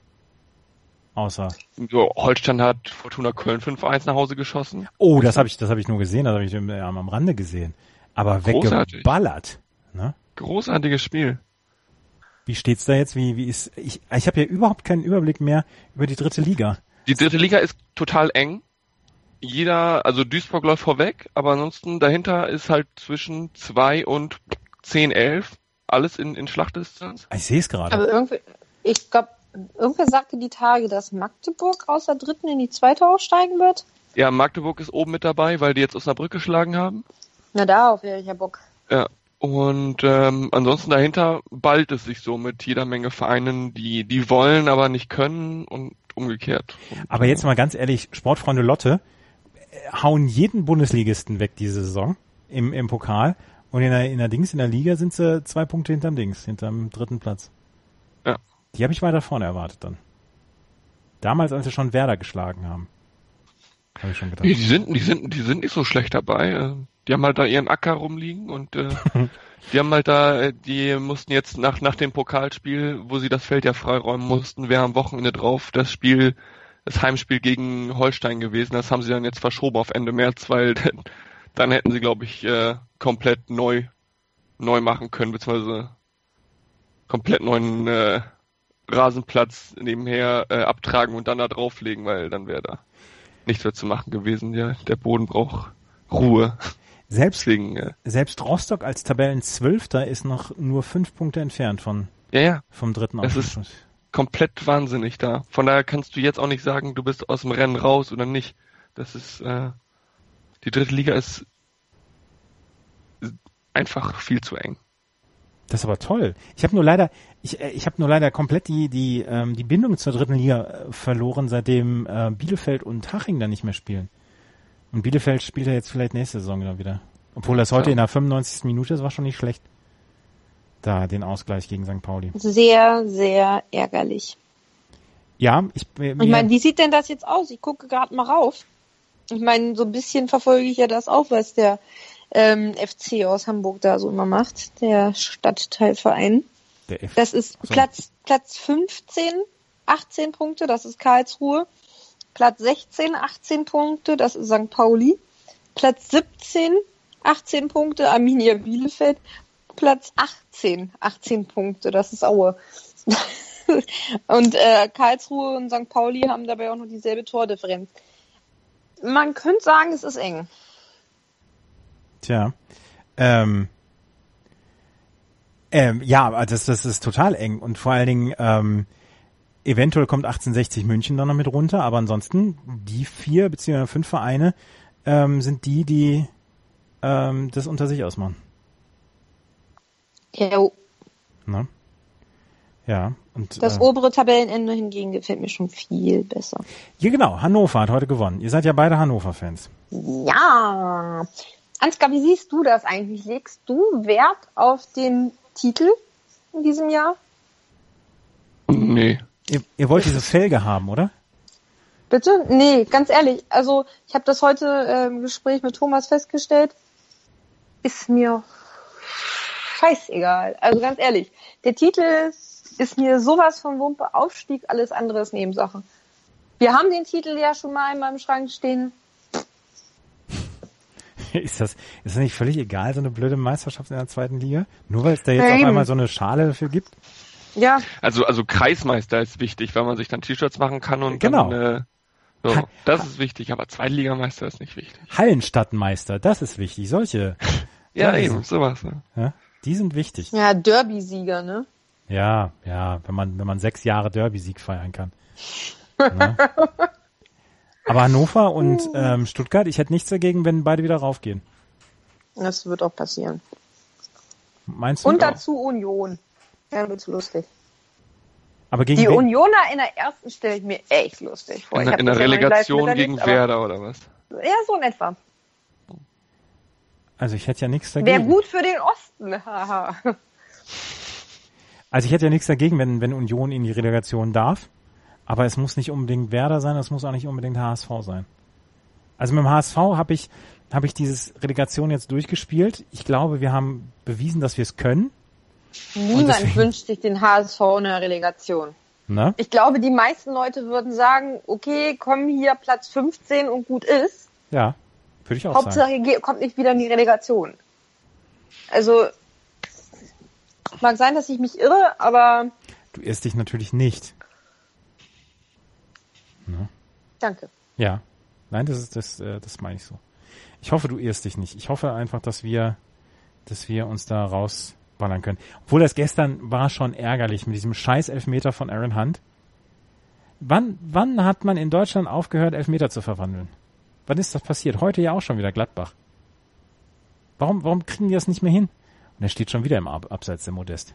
Außer. So, Holstein hat Fortuna Köln fünf eins nach Hause geschossen. Oh, das habe ich, das habe ich nur gesehen, das habe ich am, am Rande gesehen. Aber Großartig. weggeballert. Ne? Großartiges Spiel. Wie steht's da jetzt? Wie, wie ist, ich, ich habe ja überhaupt keinen Überblick mehr über die dritte Liga. Die dritte Liga ist total eng. Jeder, also Duisburg läuft vorweg, aber ansonsten dahinter ist halt zwischen zwei und zehn, elf alles in, in Schlachtdistanz. Ich sehe es gerade. Aber irgendwie, ich glaube, irgendwer sagte die Tage, dass Magdeburg aus der dritten in die zweite aufsteigen wird. Ja, Magdeburg ist oben mit dabei, weil die jetzt Osnabrück geschlagen haben. Na, darauf wäre ich ja Bock. Ja. Und ähm, ansonsten dahinter ballt es sich so mit jeder Menge Vereinen, die die wollen, aber nicht können und umgekehrt. Und, aber jetzt mal ganz ehrlich, Sportfreunde Lotte hauen jeden Bundesligisten weg diese Saison im, im Pokal und in der, in der Dings, in der Liga sind sie zwei Punkte hinterm Dings, hinterm dritten Platz. Ja. Die habe ich weiter vorne erwartet dann. Damals, als sie schon Werder geschlagen haben. Habe ich schon gedacht. Nee, die sind, die sind, die sind nicht so schlecht dabei. Die haben halt da ihren Acker rumliegen und äh, die haben halt da, die mussten jetzt nach nach dem Pokalspiel, wo sie das Feld ja freiräumen mussten, wäre am Wochenende drauf das Spiel, das Heimspiel gegen Holstein gewesen. Das haben sie dann jetzt verschoben auf Ende März, weil dann hätten sie, glaube ich, äh, komplett neu neu machen können, beziehungsweise komplett neuen äh, Rasenplatz nebenher äh, abtragen und dann da drauflegen, weil dann wäre da nichts mehr zu machen gewesen. Ja, der Boden braucht Ruhe. Selbst, Deswegen, äh, selbst Rostock als Tabellenzwölfter ist noch nur fünf Punkte entfernt von ja, ja, vom dritten das Aufstieg. ist komplett wahnsinnig da. Von daher kannst du jetzt auch nicht sagen, du bist aus dem Rennen raus oder nicht. Das ist, äh, die dritte Liga ist einfach viel zu eng. Das ist aber toll. Ich habe nur leider, ich, ich habe nur leider komplett die die ähm, die Bindung zur dritten Liga äh, verloren, seitdem äh, Bielefeld und Haching da nicht mehr spielen. Und Bielefeld spielt ja jetzt vielleicht nächste Saison dann wieder. Obwohl das heute Ja. in der fünfundneunzigsten Minute, das war schon nicht schlecht. Da den Ausgleich gegen Sankt Pauli. Sehr, sehr ärgerlich. Ja, ich mir, Ich meine, wie sieht denn das jetzt aus? Ich gucke gerade mal rauf. Ich meine, so ein bisschen verfolge ich ja das auch, was der ähm, F C aus Hamburg da so immer macht, der Stadtteilverein. der F Das ist So. Platz Platz fünfzehn, achtzehn Punkte, das ist Karlsruhe. Platz sechzehn, achtzehn Punkte, das ist Sankt Pauli. Platz siebzehn, achtzehn Punkte, Arminia Bielefeld. Platz achtzehn, achtzehn Punkte, das ist Aue. Und äh, Karlsruhe und Sankt Pauli haben dabei auch noch dieselbe Tordifferenz. Man könnte sagen, es ist eng. Tja. Ähm, ähm, ja, das, das ist total eng. Und vor allen Dingen, ähm, eventuell kommt achtzehnhundertsechzig München dann noch mit runter, aber ansonsten die vier beziehungsweise fünf Vereine ähm, sind die, die ähm, das unter sich ausmachen. Ja, Ne? Ja, Und, das äh, obere Tabellenende hingegen gefällt mir schon viel besser. Ja, genau. Hannover hat heute gewonnen. Ihr seid ja beide Hannover-Fans. Ja. Ansgar, wie siehst du das eigentlich? Legst du Wert auf den Titel in diesem Jahr? Nee. Ihr, ihr wollt diese Felge haben, oder? Bitte? Nee, ganz ehrlich. Also ich habe das heute äh, im Gespräch mit Thomas festgestellt. Ist mir scheißegal. Also ganz ehrlich. Der Titel ist mir sowas von Wumpe. Aufstieg, alles andere ist Nebensache. Wir haben den Titel ja schon mal in meinem Schrank stehen. Ist das, ist das nicht völlig egal, so eine blöde Meisterschaft in der zweiten Liga? Nur weil es da jetzt Ja, auf eben. einmal so eine Schale dafür gibt? Ja, Also, also Kreismeister ist wichtig, weil man sich dann T-Shirts machen kann und Genau. dann, äh, so, Ha- das ist wichtig, aber Zweitligameister ist nicht wichtig. Hallenstadtmeister, das ist wichtig. Solche, Ja, Ja, eben, sowas. Ne? ja, die sind wichtig. ja, Derby-Sieger, ne? Ja, ja, wenn man, wenn man sechs Jahre Derby-Sieg feiern kann. Ne? Aber Hannover und ähm, Stuttgart, ich hätte nichts dagegen, wenn beide wieder raufgehen. Das wird auch passieren. Meinst du? Und dazu Union. Ja, wird's lustig. Aber gegen Die wen? Unioner in der ersten stelle ich mir echt lustig vor. In, Ich hab in der das ja noch nicht live Relegation miterlebt, gegen aber- Werder oder was? Ja, so in etwa. Also ich hätte ja nichts Wäre dagegen. gut für den Osten. Haha. Also ich hätte ja nichts dagegen, wenn, wenn Union in die Relegation darf. Aber es muss nicht unbedingt Werder sein, es muss auch nicht unbedingt H S V sein. Also mit dem H S V habe ich, habe ich dieses Relegation jetzt durchgespielt. Ich glaube, wir haben bewiesen, dass wir es können. Niemand deswegen- wünscht sich den H S V in der Relegation. Ne? Ich glaube, die meisten Leute würden sagen, okay, komm hier Platz fünfzehn und gut ist. Ja, würde ich auch sagen. Hauptsache, ihr ge- kommt nicht wieder in die Relegation. Also, mag sein, dass ich mich irre, aber Du irrst dich natürlich nicht. danke. Ja. Nein, das ist das, äh, das meine ich so. Ich hoffe, du irrst dich nicht. Ich hoffe einfach, dass wir, dass wir uns da rausballern können. Obwohl das gestern war schon ärgerlich mit diesem scheiß Elfmeter von Aaron Hunt. Wann, wann hat man in Deutschland aufgehört, Elfmeter zu verwandeln? Wann ist das passiert? Heute ja auch schon wieder Gladbach. Warum, warum kriegen die das nicht mehr hin? Und er steht schon wieder im Ab- Abseits, der Modest.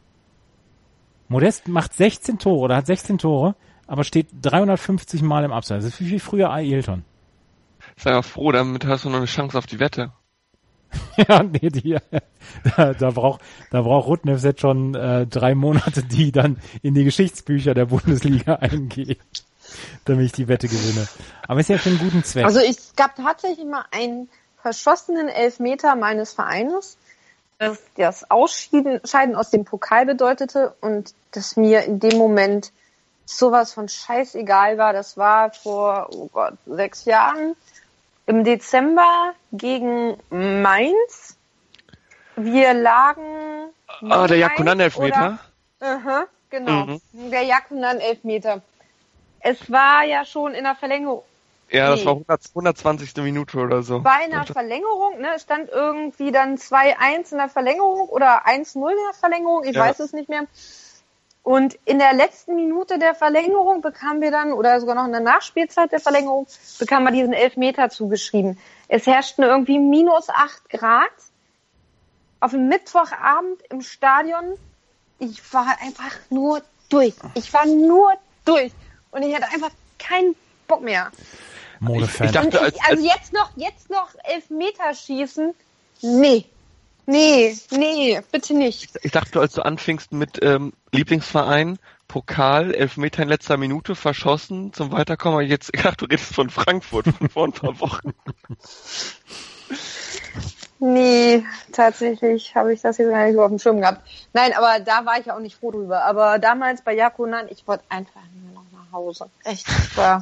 Modest macht sechzehn Tore oder hat sechzehn Tore, aber steht dreihundertfünfzig Mal im Abseits. Das ist wie früher Ailton. Sei mal froh, damit hast du noch eine Chance auf die Wette. Ja, nee, die, da, da braucht da braucht Rudnev jetzt schon äh, drei Monate, die dann in die Geschichtsbücher der Bundesliga eingehen, damit ich die Wette gewinne. Aber ist ja für einen guten Zweck. Also es gab tatsächlich mal einen verschossenen Elfmeter meines Vereines, das das Ausscheiden Scheiden aus dem Pokal bedeutete und das mir in dem Moment sowas von scheißegal war. Das war vor, oh Gott, sechs Jahren im Dezember gegen Mainz. Wir lagen... Ah, der null eins Jakunan-Elfmeter? oder- Aha, genau. Mhm. Der Jakunan-Elfmeter. Es war ja schon in der Verlängerung. Ja, das Nee. war hundert, hundertzwanzigste Minute oder so. Bei einer Verlängerung, ne, es stand irgendwie dann zwei eins in der Verlängerung oder eins null in der Verlängerung, ich Ja. weiß es nicht mehr. Und in der letzten Minute der Verlängerung bekamen wir dann, oder sogar noch in der Nachspielzeit der Verlängerung, bekamen wir diesen Elfmeter zugeschrieben. Es herrschten irgendwie minus acht Grad auf dem Mittwochabend im Stadion. Ich war einfach nur durch. Ich war nur durch. Und ich hatte einfach keinen Bock mehr. Modefan. ich dachte- Und ich, als- also jetzt noch, jetzt noch Elfmeter schießen? Nee. Nee, nee, bitte nicht. Ich dachte, als du anfingst mit ähm, Lieblingsverein, Pokal, Elfmeter in letzter Minute, verschossen zum Weiterkommen. Aber jetzt, ich dachte, du redest von Frankfurt von vor ein paar Wochen. Nee, tatsächlich habe ich das jetzt gar nicht so auf dem Schirm gehabt. Nein, aber da war ich ja auch nicht froh drüber. Aber damals bei Jakunan, ich wollte einfach nur noch nach Hause. Echt, ich war...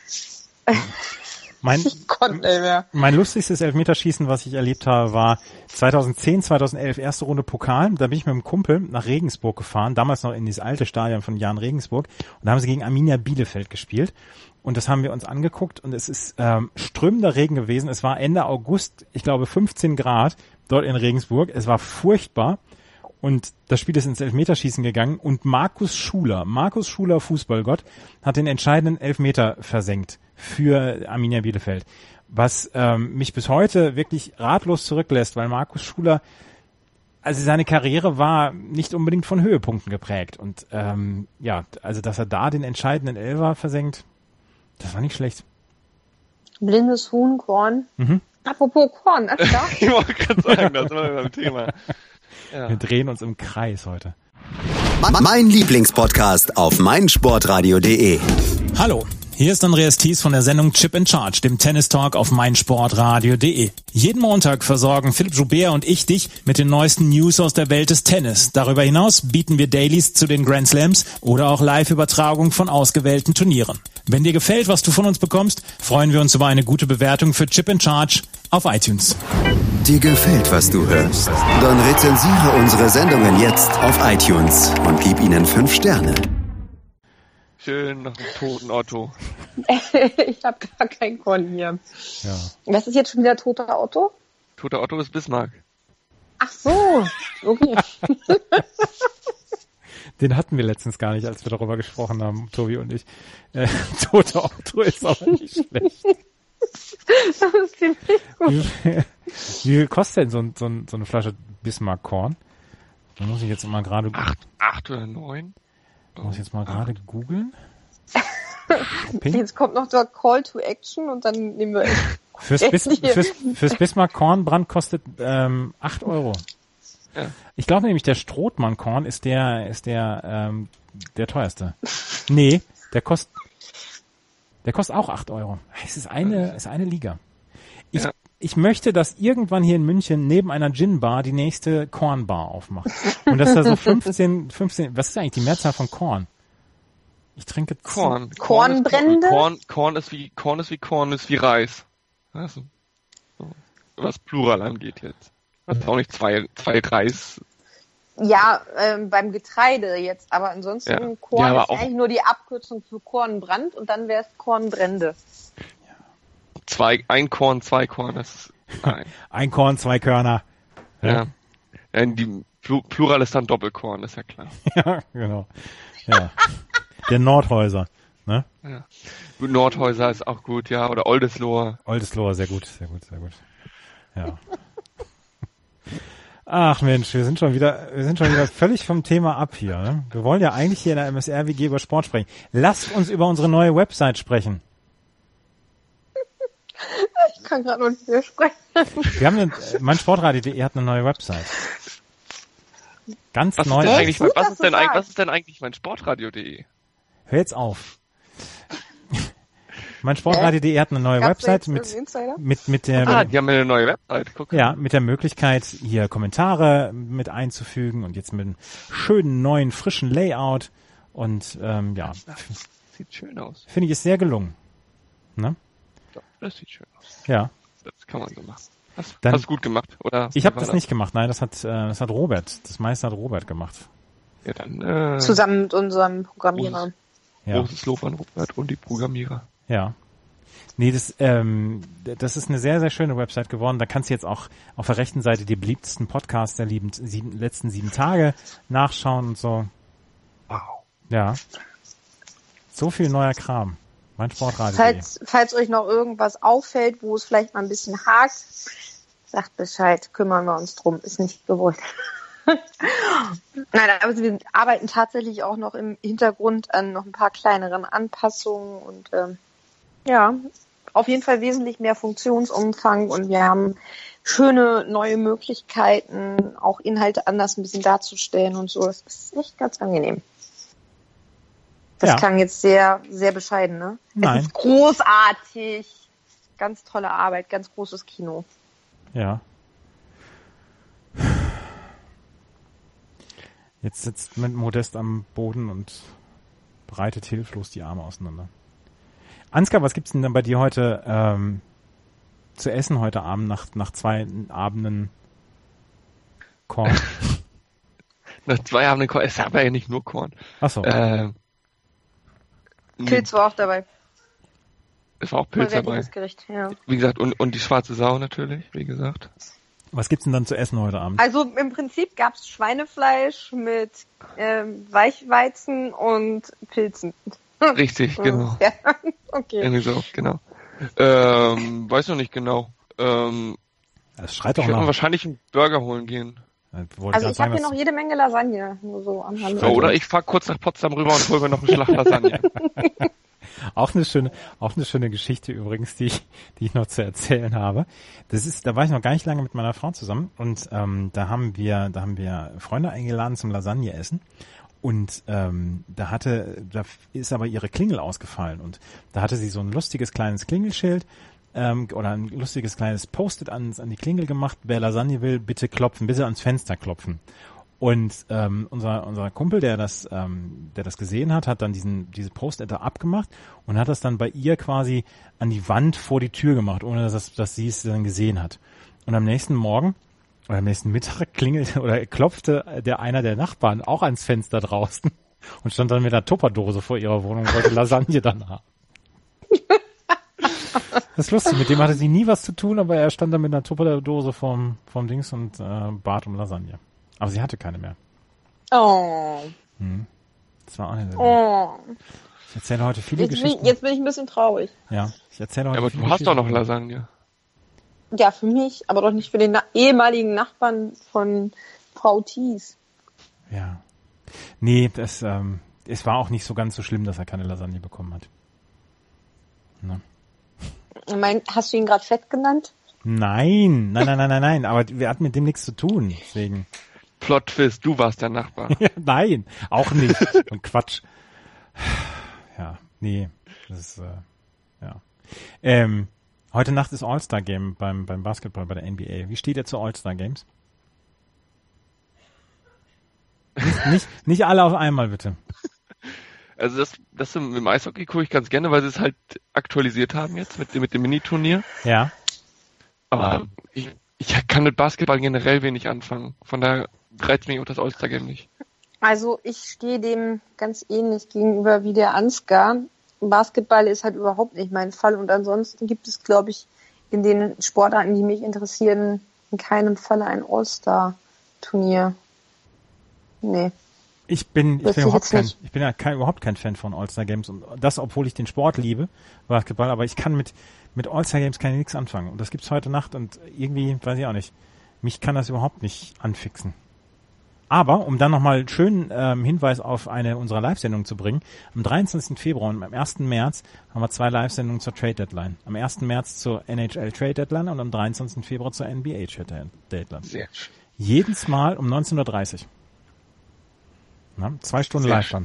Mein, Ich konnte nicht mehr. mein lustigstes Elfmeterschießen, was ich erlebt habe, war zweitausendzehn, zweitausendelf, erste Runde Pokal. Da bin ich mit einem Kumpel nach Regensburg gefahren, damals noch in dieses alte Stadion von Jan Regensburg. Und da haben sie gegen Arminia Bielefeld gespielt. Und das haben wir uns angeguckt und es ist ähm, strömender Regen gewesen. Es war Ende August, ich glaube fünfzehn Grad dort in Regensburg. Es war furchtbar. Und das Spiel ist ins Elfmeterschießen gegangen und Markus Schuler, Markus Schuler, Fußballgott, hat den entscheidenden Elfmeter versenkt für Arminia Bielefeld. Ähm, Was ähm, mich bis heute wirklich ratlos zurücklässt, weil Markus Schuler also seine Karriere war nicht unbedingt von Höhepunkten geprägt. Und ähm, ja, also dass er da den entscheidenden Elfer versenkt, das war nicht schlecht. Blindes Huhn, Korn. Mhm. Apropos Korn, na klar. Ich wollte gerade sagen, das war beim Thema. Ja. Wir drehen uns im Kreis heute. Mein Lieblingspodcast auf meinsportradio punkt de. Hallo, hier ist Andreas Thies von der Sendung Chip in Charge, dem Tennis-Talk auf meinsportradio punkt de. Jeden Montag versorgen Philipp Joubert und ich dich mit den neuesten News aus der Welt des Tennis. Darüber hinaus bieten wir Dailies zu den Grand Slams oder auch Live-Übertragung von ausgewählten Turnieren. Wenn dir gefällt, was du von uns bekommst, freuen wir uns über eine gute Bewertung für Chip in Charge auf iTunes. Dir gefällt, was du hörst? Dann rezensiere unsere Sendungen jetzt auf iTunes und gib ihnen fünf Sterne. Schön nach dem toten Otto. Ich habe gar kein Korn hier. Ja. Was ist jetzt schon wieder toter Otto? Toter Otto ist Bismarck. Ach so, okay. Den hatten wir letztens gar nicht, als wir darüber gesprochen haben, Tobi und ich. Äh, toter Otto ist aber nicht schlecht. Das ist ziemlich gut. Wie, wie viel kostet denn so, ein, so, ein, so eine Flasche Bismarck-Korn? Da muss ich jetzt mal gerade... Acht, acht oder neun? Muss ich jetzt mal gerade googeln. Jetzt kommt noch der Call to Action und dann nehmen wir... Fürs, Bis, fürs, fürs Bismarck-Kornbrand kostet ähm, acht Euro. Ja. Ich glaube nämlich, der Strothmann-Korn ist der, ist der, ähm, der teuerste. Nee, der kostet, der kostet auch acht Euro. Es ist eine, ist eine Liga. Ich, Ja. ich möchte, dass irgendwann hier in München neben einer Gin-Bar die nächste Kornbar aufmacht. Und dass da so fünfzehn, fünfzehn, was ist eigentlich die Mehrzahl von Korn? Ich trinke Korn. Kornbrände? Korn, Korn ist wie, Korn ist wie Korn ist wie Reis. Also, so. Was Plural angeht jetzt. Das auch nicht zwei, zwei Reis. Ja, ähm, beim Getreide jetzt, aber ansonsten Ja. Korn Ja, aber ist auch- eigentlich nur die Abkürzung für Kornbrand und dann wäre es Kornbrände. Zwei, ein Korn, zwei Korn, das ist, nein. ein Korn, zwei Körner. Ja. Ja, die Plu- Plural ist dann Doppelkorn, ist ja klar. Ja, genau. Ja. Der Nordhäuser, ne? Ja. Gut, Nordhäuser ist auch gut, ja, oder Oldesloe. Oldesloe, sehr gut, sehr gut, sehr gut. Ja. Ach Mensch, wir sind schon wieder, wir sind schon wieder völlig vom Thema ab hier. Ne? Wir wollen ja eigentlich hier in der M S R W G über Sport sprechen. Lasst uns über unsere neue Website sprechen. Ich kann gerade noch nicht mehr sprechen. Wir haben eine, meinsportradio punkt de hat eine neue Website. Ganz Was ist neu. denn Echt? eigentlich, Gut, was dass ist du denn, eigentlich- sagst. was ist denn eigentlich mein Sportradio punkt de? Hör jetzt auf. meinsportradio punkt de hat eine neue Gab's da Website jetzt mit, einen Insider? mit, mit der, Ah, die haben eine neue Website, guck. ja, mit der Möglichkeit, hier Kommentare mit einzufügen und jetzt mit einem schönen, neuen, frischen Layout. Und ähm, ja, Das sieht schön aus. finde ich es sehr gelungen. Ne? Doch, das sieht schön aus. Ja. Das kann man so machen. Hast, Dann- hast du gut gemacht, oder? Ich habe Wie war das nicht gemacht, nein, das hat äh, das hat Robert, das meiste hat Robert gemacht. Ja, dann, äh, Zusammen mit unserem Programmierer. Ja. großes Lob an Robert und die Programmierer. Ja. Nee, das ähm, das ist eine sehr, sehr schöne Website geworden. Da kannst du jetzt auch auf der rechten Seite die beliebtesten Podcasts der lieben, sieben, letzten sieben Tage nachschauen und so. Wow. Ja. So viel neuer Kram. Mein Sportradio. punkt de. Falls, falls euch noch irgendwas auffällt, wo es vielleicht mal ein bisschen hakt, sagt Bescheid, kümmern wir uns drum, ist nicht gewollt. Nein, aber wir arbeiten tatsächlich auch noch im Hintergrund an noch ein paar kleineren Anpassungen und ähm, ja, auf jeden Fall wesentlich mehr Funktionsumfang und wir haben schöne neue Möglichkeiten, auch Inhalte anders ein bisschen darzustellen und so. Das ist echt ganz angenehm. Das Ja. klang jetzt sehr, sehr bescheiden, ne? Nein. Es ist großartig. Ganz tolle Arbeit, ganz großes Kino. Ja. Jetzt sitzt mit Modest am Boden und breitet hilflos die Arme auseinander. Ansgar, was gibt's denn dann bei dir heute ähm, zu essen heute Abend nach, nach zwei Abenden Korn? Nach zwei Jahren Korn, es gab ja nicht nur Korn. Achso, Äh, Pilz war auch dabei. Es war auch Pilz dabei. Vollwertiges Gericht, ja. Wie gesagt, und, und die schwarze Sau natürlich, wie gesagt. was gibt's denn dann zu essen heute Abend? Also im Prinzip gab's Schweinefleisch mit ähm, Weichweizen und Pilzen. Richtig, genau. Ja, okay. Irgendwie so, genau. Ähm, weiß noch nicht genau. Ähm, Das schreit ich doch werde nach. wahrscheinlich einen Burger holen gehen. Also ich habe hier noch jede Menge Lasagne, nur so am Handel. So, oder ich fahre kurz nach Potsdam rüber und hole mir noch einen Schlag Lasagne. Auch eine schöne, auch eine schöne Geschichte übrigens, die ich, die ich noch zu erzählen habe. Das ist, da war ich noch gar nicht lange mit meiner Frau zusammen und ähm, da haben wir, da haben wir Freunde eingeladen zum Lasagne essen und ähm, da hatte, da ist aber ihre Klingel ausgefallen und da hatte sie so ein lustiges kleines Klingelschild ähm, oder ein lustiges kleines Post-it an, an die Klingel gemacht. Wer Lasagne will, bitte klopfen, bitte ans Fenster klopfen. Und ähm, unser unser Kumpel, der das ähm, der das gesehen hat, hat dann diesen diese Post-it da abgemacht und hat das dann bei ihr quasi an die Wand vor die Tür gemacht, ohne dass dass sie es dann gesehen hat. Und am nächsten Morgen oder am nächsten Mittag klingelte oder klopfte der einer der Nachbarn auch ans Fenster draußen und stand dann mit einer Tupperdose vor ihrer Wohnung und wollte Lasagne dann haben. Das ist lustig, mit dem hatte sie nie was zu tun, aber er stand dann mit einer Tupperdose vorm vorm Dings und äh, bat um Lasagne. Aber sie hatte keine mehr. Oh. Hm. Das war auch eine Oh. Ich erzähle heute viele Jetzt bin, Geschichten. jetzt bin ich ein bisschen traurig. Ja, ich erzähle heute Ja, aber viele du hast doch noch Geschichten. Lasagne. Ja, für mich, aber doch nicht für den na- ehemaligen Nachbarn von Frau Thies. Ja. Nee, das, ähm, es war auch nicht so ganz so schlimm, dass er keine Lasagne bekommen hat. Ne? Ich mein, hast du ihn gerade fett genannt? Nein, nein, nein, nein, nein, nein, aber wir hatten mit dem nichts zu tun, deswegen. Plot-Twist, du warst der Nachbar. Ja, nein, auch nicht. Und Quatsch. Ja, nee, das ist, äh, ja. Ähm, heute Nacht ist All-Star-Game beim, beim Basketball bei der N B A. Wie steht ihr zu All-Star-Games? Nicht, nicht, nicht alle auf einmal, bitte. Also das, das im Eishockey gucke ich ganz gerne, weil sie es halt aktualisiert haben jetzt mit, mit dem Mini-Turnier. Ja. Aber ich, ich kann mit Basketball generell wenig anfangen. Von daher reizt mich auch das All-Star-Game nicht. Also ich stehe dem ganz ähnlich gegenüber wie der Ansgar. Basketball ist halt überhaupt nicht mein Fall und ansonsten gibt es, glaube ich, in den Sportarten, die mich interessieren, in keinem Falle ein All-Star-Turnier. Nee. Ich bin, ich Das bin ich überhaupt jetzt kein, nicht. ich bin ja kein, überhaupt kein Fan von All-Star Games und das, obwohl ich den Sport liebe, Basketball, aber ich kann mit, mit All-Star Games kann ich nichts anfangen und das gibt's heute Nacht und irgendwie, weiß ich auch nicht, mich kann das überhaupt nicht anfixen. Aber, um dann nochmal schön ähm, Hinweis auf eine unserer Live-Sendungen zu bringen, am dreiundzwanzigsten Februar und am ersten März haben wir zwei Live-Sendungen zur Trade Deadline. Am ersten März zur N H L Trade Deadline und am dreiundzwanzigsten Februar zur N B A Trade Deadline. Sehr schön. Jedes Mal um neunzehn Uhr dreißig. Na, zwei Stunden Sehr live schön.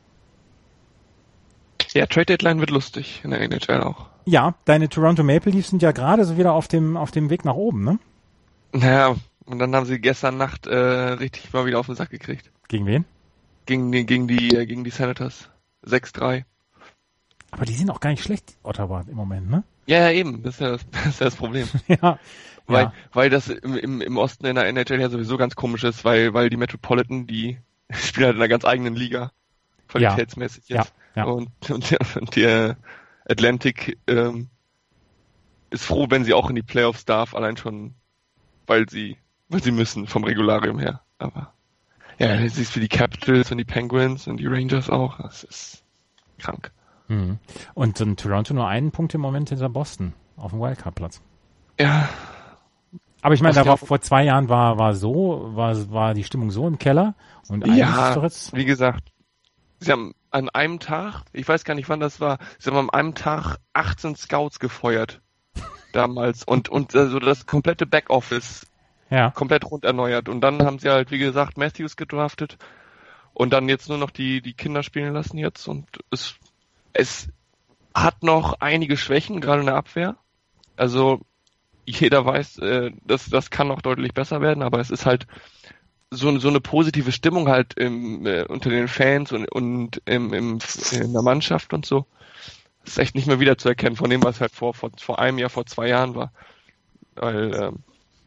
dann. Ja, Trade Deadline wird lustig in der N H L auch. Ja, deine Toronto Maple Leafs sind ja gerade so wieder auf dem auf dem Weg nach oben, ne? Naja, und dann haben sie gestern Nacht äh, richtig mal wieder auf den Sack gekriegt. Gegen wen? Gegen die, gegen die, äh, gegen die Senators. sechs drei. Aber die sind auch gar nicht schlecht, Ottawa, im Moment, ne? Ja, ja, eben. Das ist ja das, das, ist ja das Problem. Ja. Weil, ja. weil das im, im, im Osten in der N H L ja sowieso ganz komisch ist, weil, weil die Metropolitan, die spielen halt in einer ganz eigenen Liga. Qualitätsmäßig Ja. jetzt. Ja, ja. Und, und, der, und der Atlantic ähm, ist froh, wenn sie auch in die Playoffs darf, allein schon, weil sie, weil sie müssen vom Regularium her. Aber ja, sie ist für die Capitals und die Penguins und die Rangers auch. Das ist krank. Mhm. Und in Toronto nur einen Punkt im Moment hinter Boston auf dem Wildcard-Platz. Ja. Aber ich meine, Was da war, glaub- vor zwei Jahren war war so war war die Stimmung so im Keller und eigentlich ist doch Ja, jetzt wie gesagt, sie haben an einem Tag, ich weiß gar nicht wann das war, sie haben an einem Tag achtzehn Scouts gefeuert. Damals. Und, und also das komplette Backoffice ja komplett rund erneuert. Und dann haben sie halt, wie gesagt, Matthews gedraftet und dann jetzt nur noch die, die Kinder spielen lassen jetzt. Und es, es hat noch einige Schwächen, gerade in der Abwehr. Also jeder weiß, äh, das, das kann noch deutlich besser werden, aber es ist halt so, so eine positive Stimmung halt im, äh, unter den Fans und, und im, im, in der Mannschaft und so. Das ist echt nicht mehr wieder zu erkennen von dem, was halt vor, vor, vor einem Jahr, vor zwei Jahren war. Weil, ähm,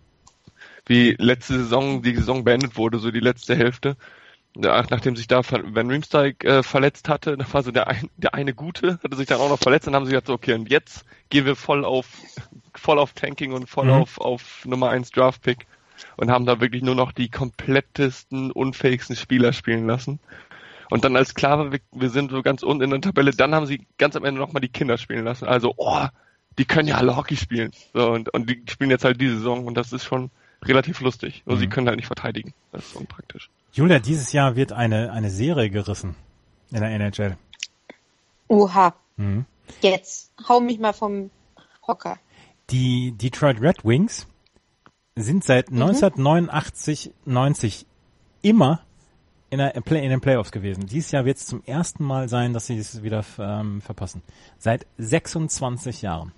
wie letzte Saison, die Saison beendet wurde, so die letzte Hälfte, ja, nachdem sich da Van Riemsdyk äh, verletzt hatte, da war so der, ein, der eine Gute, hatte sich dann auch noch verletzt, dann haben sie gesagt, so, okay, und jetzt gehen wir voll auf voll auf Tanking und voll Mhm. auf, auf Nummer eins Draftpick und haben da wirklich nur noch die komplettesten, unfähigsten Spieler spielen lassen. Und dann als klar war, wir, wir sind so ganz unten in der Tabelle, dann haben sie ganz am Ende nochmal die Kinder spielen lassen. Also, oh, die können ja alle Hockey spielen. So, und, und die spielen jetzt halt diese Saison und das ist schon relativ lustig. Nur Mhm. sie können halt nicht verteidigen. Das ist unpraktisch. Julia, dieses Jahr wird eine, eine Serie gerissen in der N H L. Oha. Mhm. Jetzt. Hau mich mal vom Hocker. Die Detroit Red Wings sind seit neunzehnhundertneunundachtzig, neunzig immer in, der Play, in den Playoffs gewesen. Dieses Jahr wird es zum ersten Mal sein, dass sie es wieder ähm, verpassen. Seit sechsundzwanzig Jahren.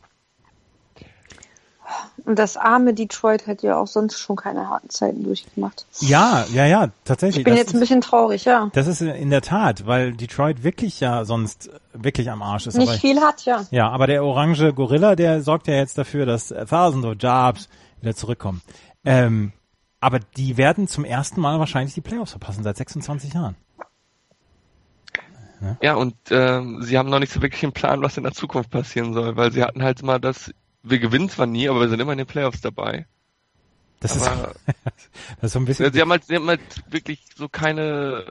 Und das arme Detroit hat ja auch sonst schon keine harten Zeiten durchgemacht. Ja, ja, ja, tatsächlich. Ich bin das jetzt ist, ein bisschen traurig, ja. Das ist in der Tat, weil Detroit wirklich ja sonst wirklich am Arsch ist. Nicht aber, viel hat, ja. Ja, aber der orange Gorilla, der sorgt ja jetzt dafür, dass Thousands of Jobs wieder zurückkommen. Ähm, aber die werden zum ersten Mal wahrscheinlich die Playoffs verpassen, seit sechsundzwanzig Jahren. Ja, Ja, und ähm, sie haben noch nicht so wirklich einen Plan, was in der Zukunft passieren soll, weil sie hatten halt mal das, wir gewinnen zwar nie, aber wir sind immer in den Playoffs dabei. das, Aber ist, das ist so ein bisschen... sie haben halt, sie haben halt wirklich so keine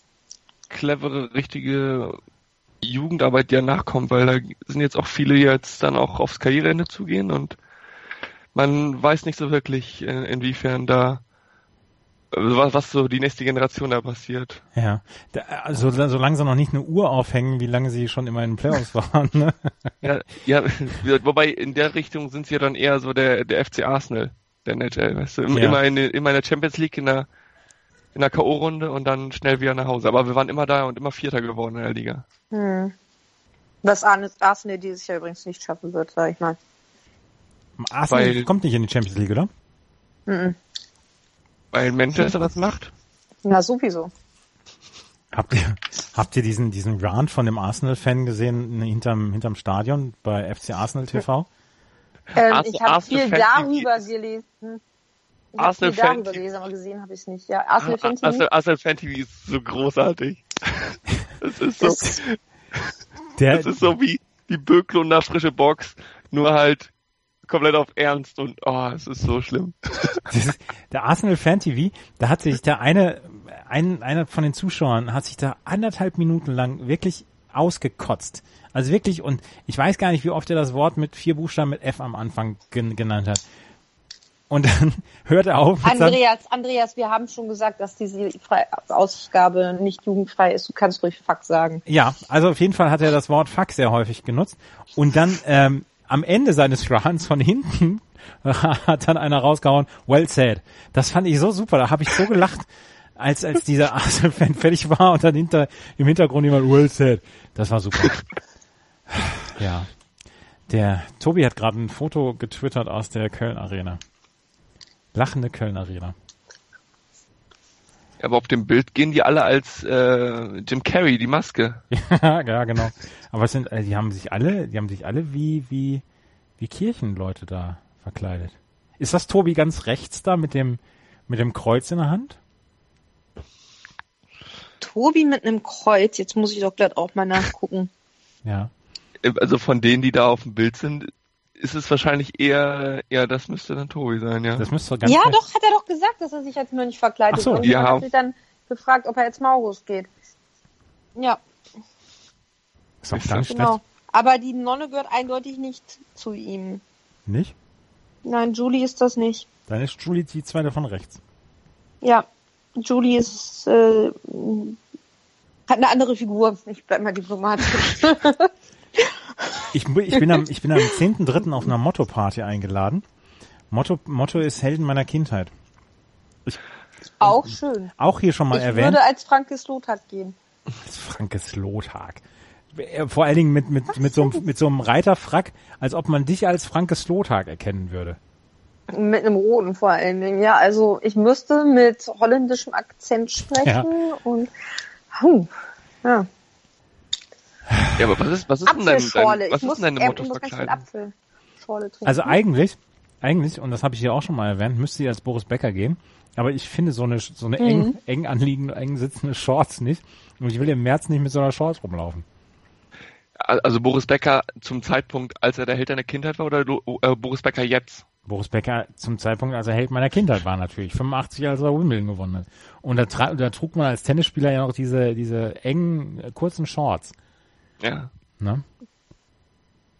clevere, richtige Jugendarbeit, die danach kommt, weil da sind jetzt auch viele, die jetzt dann auch aufs Karriereende zugehen und man weiß nicht so wirklich, in, inwiefern da, was, was so die nächste Generation da passiert. Ja, da, also solange sie noch nicht eine Uhr aufhängen, wie lange sie schon immer in den Playoffs waren. Ne? Ja, ja, wobei in der Richtung sind sie ja dann eher so der, der F C Arsenal, der N H L, weißt du, immer, Ja. immer, in, immer in der Champions League in der, in der K O-Runde und dann schnell wieder nach Hause. Aber wir waren immer da und immer Vierter geworden in der Liga. Hm. Was Arsenal dieses Jahr übrigens nicht schaffen wird, sag ich mal. Arsenal Weil- kommt nicht in die Champions League, oder? Mhm. Weil Manchester das macht. Na, sowieso. Habt ihr, habt ihr diesen, diesen Rant von dem Arsenal-Fan gesehen hinterm, hinterm Stadion bei F C Arsenal T V? Ähm, Arsenal- ich habe Arsenal viel Fan darüber T V gelesen. Ich habe Arsenal viel darüber Fan T V gelesen, aber gesehen habe ich es nicht. Ja, Arsenal Fan T V. Arsenal, Arsenal Fan T V ist so großartig. Das ist so, Das- Der, das ist so wie, wie Böckl und eine frische Box, nur halt komplett auf Ernst und oh, es ist so schlimm. das ist, der Arsenal Fan T V, da hat sich der eine, ein, einer von den Zuschauern hat sich da anderthalb Minuten lang wirklich ausgekotzt. Also wirklich, und ich weiß gar nicht, wie oft er das Wort mit vier Buchstaben mit F am Anfang gen- genannt hat. Und dann hört er auf mit seinem, Andreas, Andreas, wir haben schon gesagt, dass diese Fre- Ausgabe nicht jugendfrei ist. Du kannst ruhig Fuck sagen. ja, also auf jeden Fall hat er das Wort Fuck sehr häufig genutzt. Und dann, ähm, am Ende seines Runs von hinten hat dann einer rausgehauen, well said. Das fand ich so super, da habe ich so gelacht, als als dieser Arsenal-Fan fertig war und dann hinter im Hintergrund jemand well said. Das war super. Ja. Der Tobi hat gerade ein Foto getwittert aus der Köln-Arena. Lachende Köln-Arena. Aber auf dem Bild gehen die alle als äh, Jim Carrey, die Maske. Ja, ja, genau. Aber es sind, äh, die haben sich alle, die haben sich alle wie, wie, wie Kirchenleute da verkleidet. Ist das Tobi ganz rechts da mit dem, mit dem Kreuz in der Hand? Tobi mit einem Kreuz. Jetzt muss ich doch glatt auch mal nachgucken. Ja. Also von denen, die da auf dem Bild sind, ist es wahrscheinlich eher, ja, das müsste dann Tobi sein, ja. Das müsste ganz Ja, rechts- doch, hat er doch gesagt, dass er sich als Mönch verkleidet. Ach so, und ja. hat sich dann gefragt, ob er als Maurus geht. Ja, Ist doch Ist ganz genau. schlecht. Aber die Nonne gehört eindeutig nicht zu ihm. Nicht? Nein, Julie ist das nicht. Dann ist Julie die zweite von rechts. Ja, Julie ist, äh, hat eine andere Figur. Ich bleib mal diplomatisch. Ich, ich bin am, ich bin am zehnten dritten auf einer Motto-Party eingeladen. Motto, Motto ist Helden meiner Kindheit. Auch schön. Auch hier schon mal Ich erwähnt. würde als Frankes Lothar gehen. Frankes Lothar. Vor allen Dingen mit, mit, mit, so, einem- mit so einem Reiterfrack, als ob man dich als Frankes Lothar erkennen würde. Mit einem roten vor allen Dingen. Ja, also ich müsste mit holländischem Akzent sprechen Ja. und huh, ja. Ja, aber was ist, was ist denn dein, Apfelschorle. dein was Ich muss, ist denn deine äh, ich muss ganz viel Motto-Verkleidung? Apfelschorle trinken. Also eigentlich, eigentlich, und das habe ich hier auch schon mal erwähnt, müsste ich als Boris Becker gehen. Aber ich finde so eine, so eine eng, eng anliegende, eng sitzende Shorts nicht. Und ich will im März nicht mit so einer Shorts rumlaufen. Also Boris Becker zum Zeitpunkt, als er der Held deiner Kindheit war, oder Lo- äh, Boris Becker jetzt? Boris Becker zum Zeitpunkt, als er Held meiner Kindheit war natürlich. fünfundachtzig, als er Wimbledon gewonnen hat. Und da, tra- da trug man als Tennisspieler ja noch diese, diese engen, äh, kurzen Shorts. Ja. Ne?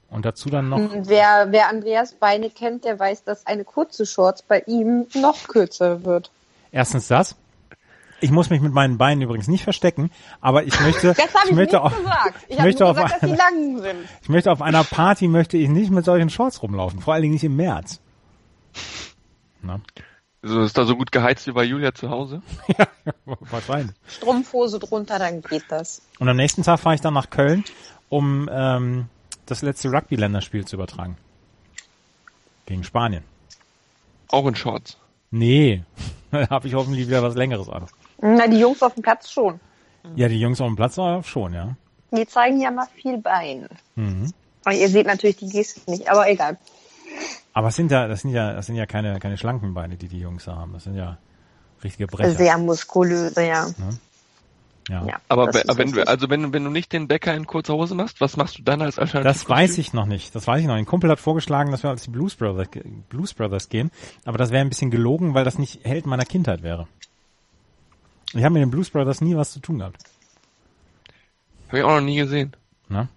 Und dazu dann noch... Wer, wer Andreas Beine kennt, der weiß, dass eine kurze Shorts bei ihm noch kürzer wird. Erstens das. Ich muss mich mit meinen Beinen übrigens nicht verstecken, aber ich möchte... Das habe ich, ich möchte nicht auf, gesagt. Ich, ich habe möchte nur auf, gesagt, dass die lang sind. Ich möchte auf einer Party, möchte ich nicht mit solchen Shorts rumlaufen. Vor allen Dingen nicht im März. Na? Also ist da so gut geheizt wie bei Julia zu Hause? Ja, wahrscheinlich. Strumpfhose drunter, dann geht das. Und am nächsten Tag fahre ich dann nach Köln, um ähm, das letzte Rugby-Länderspiel zu übertragen. Gegen Spanien. Auch in Shorts? Nee, da habe ich hoffentlich wieder was Längeres an. Na, die Jungs auf dem Platz schon. Ja, die Jungs auf dem Platz schon, ja. Die zeigen ja mal viel Bein. Mhm. Aber ihr seht natürlich die Geste nicht, aber egal. Aber es sind ja, das sind ja, das sind ja keine, keine schlanken Beine, die die Jungs da haben. Das sind ja richtige Brecher. Sehr muskulöse, ja. Ja. Ja, aber das we- ist wenn du, richtig. also wenn, wenn du nicht den Bäcker in kurzer Hose machst, was machst du dann als Alternative? Das weiß ich noch nicht. Das weiß ich noch. Ein Kumpel hat vorgeschlagen, dass wir als die Blues Brothers, Blues Brothers gehen. Aber das wäre ein bisschen gelogen, weil das nicht Held meiner Kindheit wäre. Ich habe mit den Blues Brothers nie was zu tun gehabt. Habe ich auch noch nie gesehen. Na?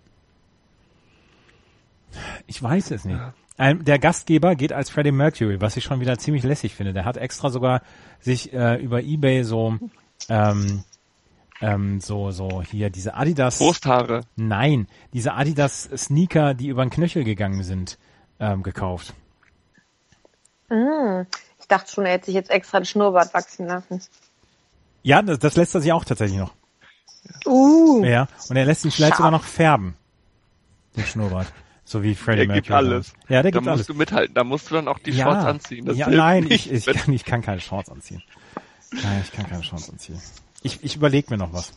Ich weiß es nicht. Ein, der Gastgeber geht als Freddie Mercury, was ich schon wieder ziemlich lässig finde. Der hat extra sogar sich äh, über eBay so ähm, ähm, so so hier diese Adidas Brusthaare. Nein, diese Adidas Sneaker, die über den Knöchel gegangen sind, ähm, gekauft. Mm, ich dachte schon, er hätte sich jetzt extra ein Schnurrbart wachsen lassen. Ja, das, das lässt er sich auch tatsächlich noch. Uh. Ja, und er lässt ihn vielleicht Scharf. sogar noch färben, den Schnurrbart. So wie Freddie Der gibt Mercury. alles. Ja, der Da gibt musst alles. du mithalten, da musst du dann auch die ja. Shorts anziehen. Das ja, hilft nein, nicht. ich, ich, kann, ich kann keine Shorts anziehen. Nein, ich kann keine Shorts anziehen. Ich, ich überlege mir noch was.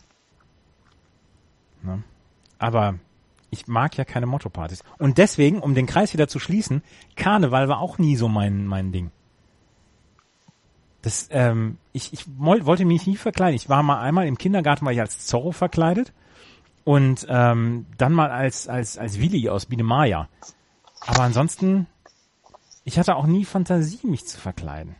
Ne? Aber ich mag ja keine Motto-Partys. Und deswegen, um den Kreis wieder zu schließen, Karneval war auch nie so mein, mein Ding. Das, ähm, ich, ich wollte mich nie verkleiden. Ich war mal einmal im Kindergarten, war ich als Zorro verkleidet und ähm, dann mal als als als Willi aus Biene Maya. Aber ansonsten, ich hatte auch nie Fantasie, mich zu verkleiden.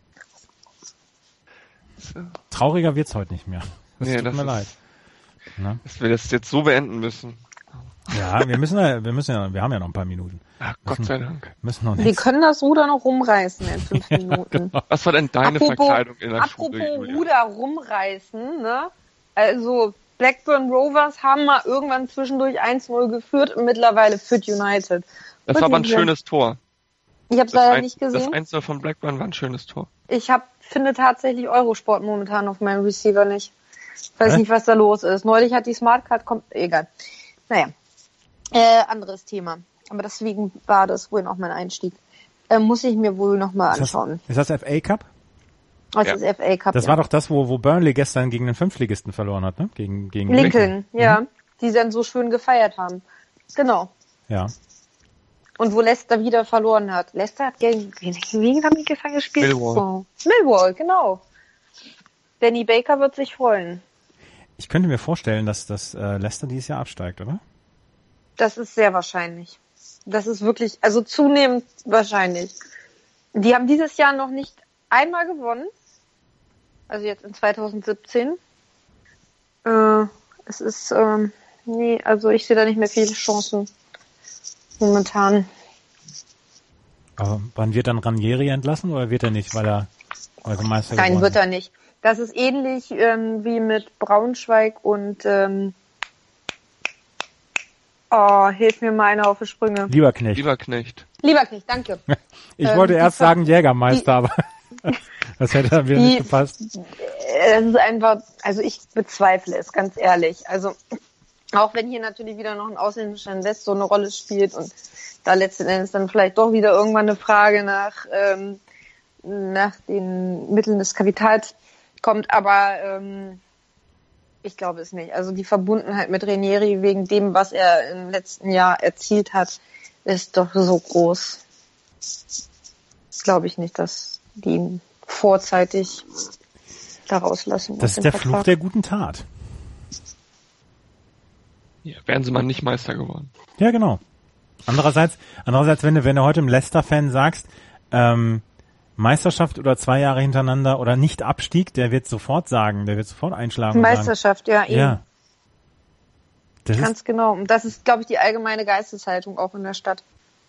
Trauriger wird's heute nicht mehr. Das Nee, tut das mir ist- leid. Ne? Dass wir das jetzt so beenden müssen. Ja, wir müssen ja, wir müssen ja, wir haben ja noch ein paar Minuten. Ach, Gott sei Dank. Müssen noch Wir nichts. können das Ruder noch rumreißen in fünf Minuten. Was war denn deine Verkleidung in der apropos Schule, Julia? Ruder rumreißen, ne? Also Blackburn Rovers haben mal irgendwann zwischendurch eins null geführt und mittlerweile führt United. Das Und war aber ein die- schönes Tor. Ich habe es Das, leider ein, nicht das gesehen. eins null von Blackburn war ein schönes Tor. Ich hab, finde tatsächlich Eurosport momentan auf meinem Receiver nicht. Weiß Hä? nicht, was da los ist. Neulich hat die Smartcard, kommt, egal. Naja, äh, anderes Thema. Aber deswegen war das wohl auch mein Einstieg. Äh, muss ich mir wohl nochmal Ist das, anschauen. ist das F A Cup? Was Ja. ist F A Cup? Das ja. war doch das, wo, wo Burnley gestern gegen den Fünftligisten verloren hat, ne? Gegen, gegen Lincoln, ja. Mhm. Die dann so schön gefeiert haben. Genau. Ja. Und wo Leicester wieder verloren hat. Leicester hat gegen, gegen wen haben die gestern gespielt? Millwall. Oh. Millwall, genau. Danny Baker wird sich freuen. Ich könnte mir vorstellen, dass das äh, Leicester dieses Jahr absteigt, oder? Das ist sehr wahrscheinlich. Das ist wirklich, also zunehmend wahrscheinlich. Die haben dieses Jahr noch nicht einmal gewonnen. Also jetzt in zwanzig siebzehn. Äh, es ist, ähm, nee, also ich sehe da nicht mehr viele Chancen. Momentan. Aber wann wird dann Ranieri entlassen oder wird er nicht, weil er also Meister Nein, geworden wird ist? er nicht. Das ist ähnlich ähm, wie mit Braunschweig und ähm, oh, hilf mir mal einer auf die Sprünge. Lieberknecht. Lieberknecht. Lieberknecht, danke. Ich ähm, wollte die erst Ver- sagen Jägermeister, aber das hätte dann wieder Die- nicht gepasst. Es ist einfach, also ich bezweifle es, ganz ehrlich. Also auch wenn hier natürlich wieder noch ein ausländischer Investor eine Rolle spielt und da letzten Endes dann vielleicht doch wieder irgendwann eine Frage nach, ähm, nach den Mitteln des Kapitals kommt, aber ähm, ich glaube es nicht. Also die Verbundenheit mit Ranieri wegen dem, was er im letzten Jahr erzielt hat, ist doch so groß. Glaube ich nicht, dass die ihn vorzeitig da rauslassen. Das aus ist dem der Vertrag. Fluch der guten Tat. Ja, wären sie mal nicht Meister geworden. Ja, genau. Andererseits, andererseits, wenn du, wenn du heute im Leicester-Fan sagst, ähm, Meisterschaft oder zwei Jahre hintereinander oder nicht Abstieg, der wird sofort sagen, der wird sofort einschlagen und sagen, Meisterschaft, ja, eben. ja. Das Ganz ist, genau. Und das ist, glaube ich, die allgemeine Geisteshaltung auch in der Stadt.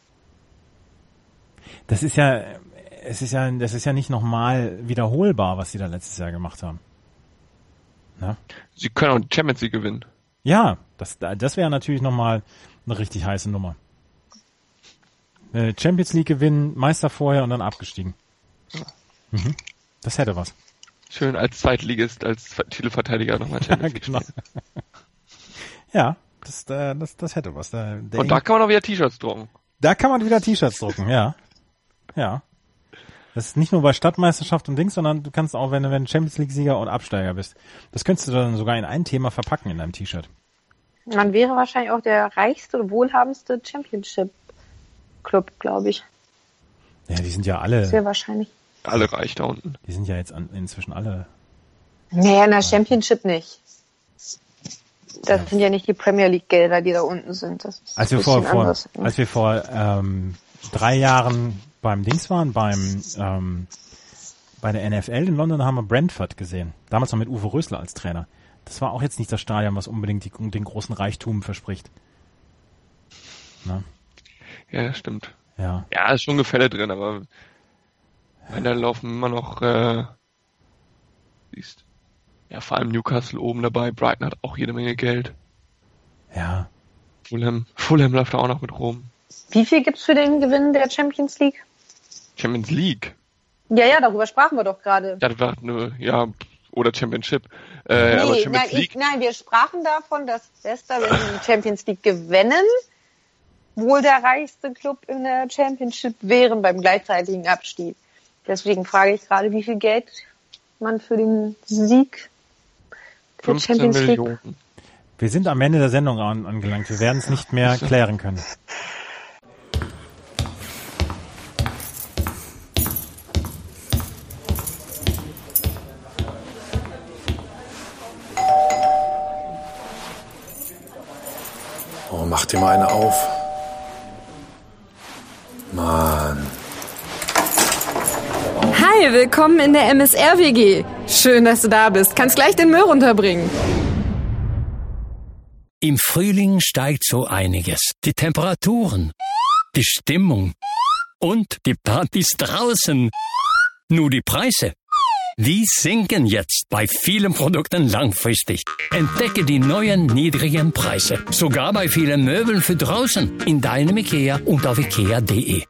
das ist ja, es ist ja, das ist ja nicht nochmal wiederholbar, was sie da letztes Jahr gemacht haben. Na? Sie können auch die Champions League gewinnen. Ja, das, das wäre natürlich nochmal eine richtig heiße Nummer. Champions League gewinnen, Meister vorher und dann abgestiegen. Mhm. Das hätte was. Schön als Zweitligist, als Titelverteidiger nochmal Champions League. Genau. Ja, das, das, das hätte was. Der, der und da kann man auch wieder T-Shirts drucken. Da kann man wieder T-Shirts drucken, ja. Ja. Das ist nicht nur bei Stadtmeisterschaft und Dings, sondern du kannst auch, wenn du, wenn du Champions League-Sieger und Absteiger bist, das könntest du dann sogar in ein Thema verpacken in deinem T-Shirt. Man wäre wahrscheinlich auch der reichste und wohlhabendste Championship-Club, glaube ich. Ja, die sind ja alle... Sehr wahrscheinlich. Alle reich da unten. Die sind ja jetzt an, inzwischen alle... Naja, in der Championship nicht. Das ja. sind ja nicht die Premier League-Gelder, die da unten sind. Das ist als, wir vor, vor, als wir vor ähm, drei Jahren beim Dings waren, beim ähm, bei der N F L in London, haben wir Brentford gesehen. Damals noch mit Uwe Rösler als Trainer. Das war auch jetzt nicht das Stadion, was unbedingt die, den großen Reichtum verspricht. Na? Ja, das stimmt. Ja, ja, ist schon Gefälle drin, aber wenn da laufen immer noch äh, siehst, ja, vor allem Newcastle oben dabei, Brighton hat auch jede Menge Geld. Ja. Fulham, Fulham läuft da auch noch mit rum. Wie viel gibt's für den Gewinn der Champions League? Champions League? Ja, ja, darüber sprachen wir doch gerade. Ja, das war eine, ja, oder Championship. Äh, nee, aber Champions nein, League. ich, nein, wir sprachen davon, dass Leicester, wenn sie die Champions League gewinnen, wohl der reichste Club in der Championship wären beim gleichzeitigen Abstieg. Deswegen frage ich gerade, wie viel Geld man für den Sieg der fünfzehn Champions League... Millionen. Wir sind am Ende der Sendung an, angelangt. Wir werden es nicht mehr klären können. Oh, mach dir mal eine auf. Mann. Hi, willkommen in der M S R W G. Schön, dass du da bist. Kannst gleich den Müll runterbringen. Im Frühling steigt so einiges. Die Temperaturen, die Stimmung und die Partys draußen. Nur die Preise, die sinken jetzt bei vielen Produkten langfristig. Entdecke die neuen niedrigen Preise. Sogar bei vielen Möbeln für draußen. In deinem IKEA und auf ikea punkt de.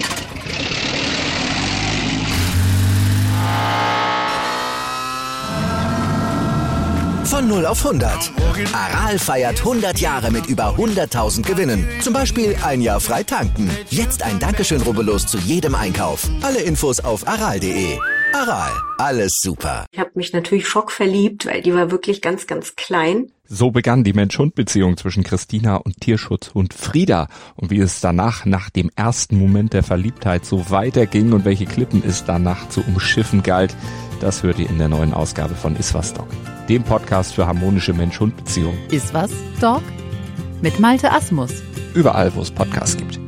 Von null auf hundert. Aral feiert hundert Jahre mit über hunderttausend Gewinnen. Zum Beispiel ein Jahr frei tanken. Jetzt ein Dankeschön, rubbellos zu jedem Einkauf. Alle Infos auf aral punkt de. Aral, alles super. Ich habe mich natürlich schockverliebt, weil die war wirklich ganz, ganz klein. So begann die Mensch-Hund-Beziehung zwischen Christina und Tierschutzhund Frieda. Und wie es danach, nach dem ersten Moment der Verliebtheit, so weiterging und welche Klippen es danach zu umschiffen galt, das hört ihr in der neuen Ausgabe von Iswas Dog, dem Podcast für harmonische Mensch-Hund-Beziehungen. Iswas Dog mit Malte Asmus. Überall, wo es Podcasts gibt.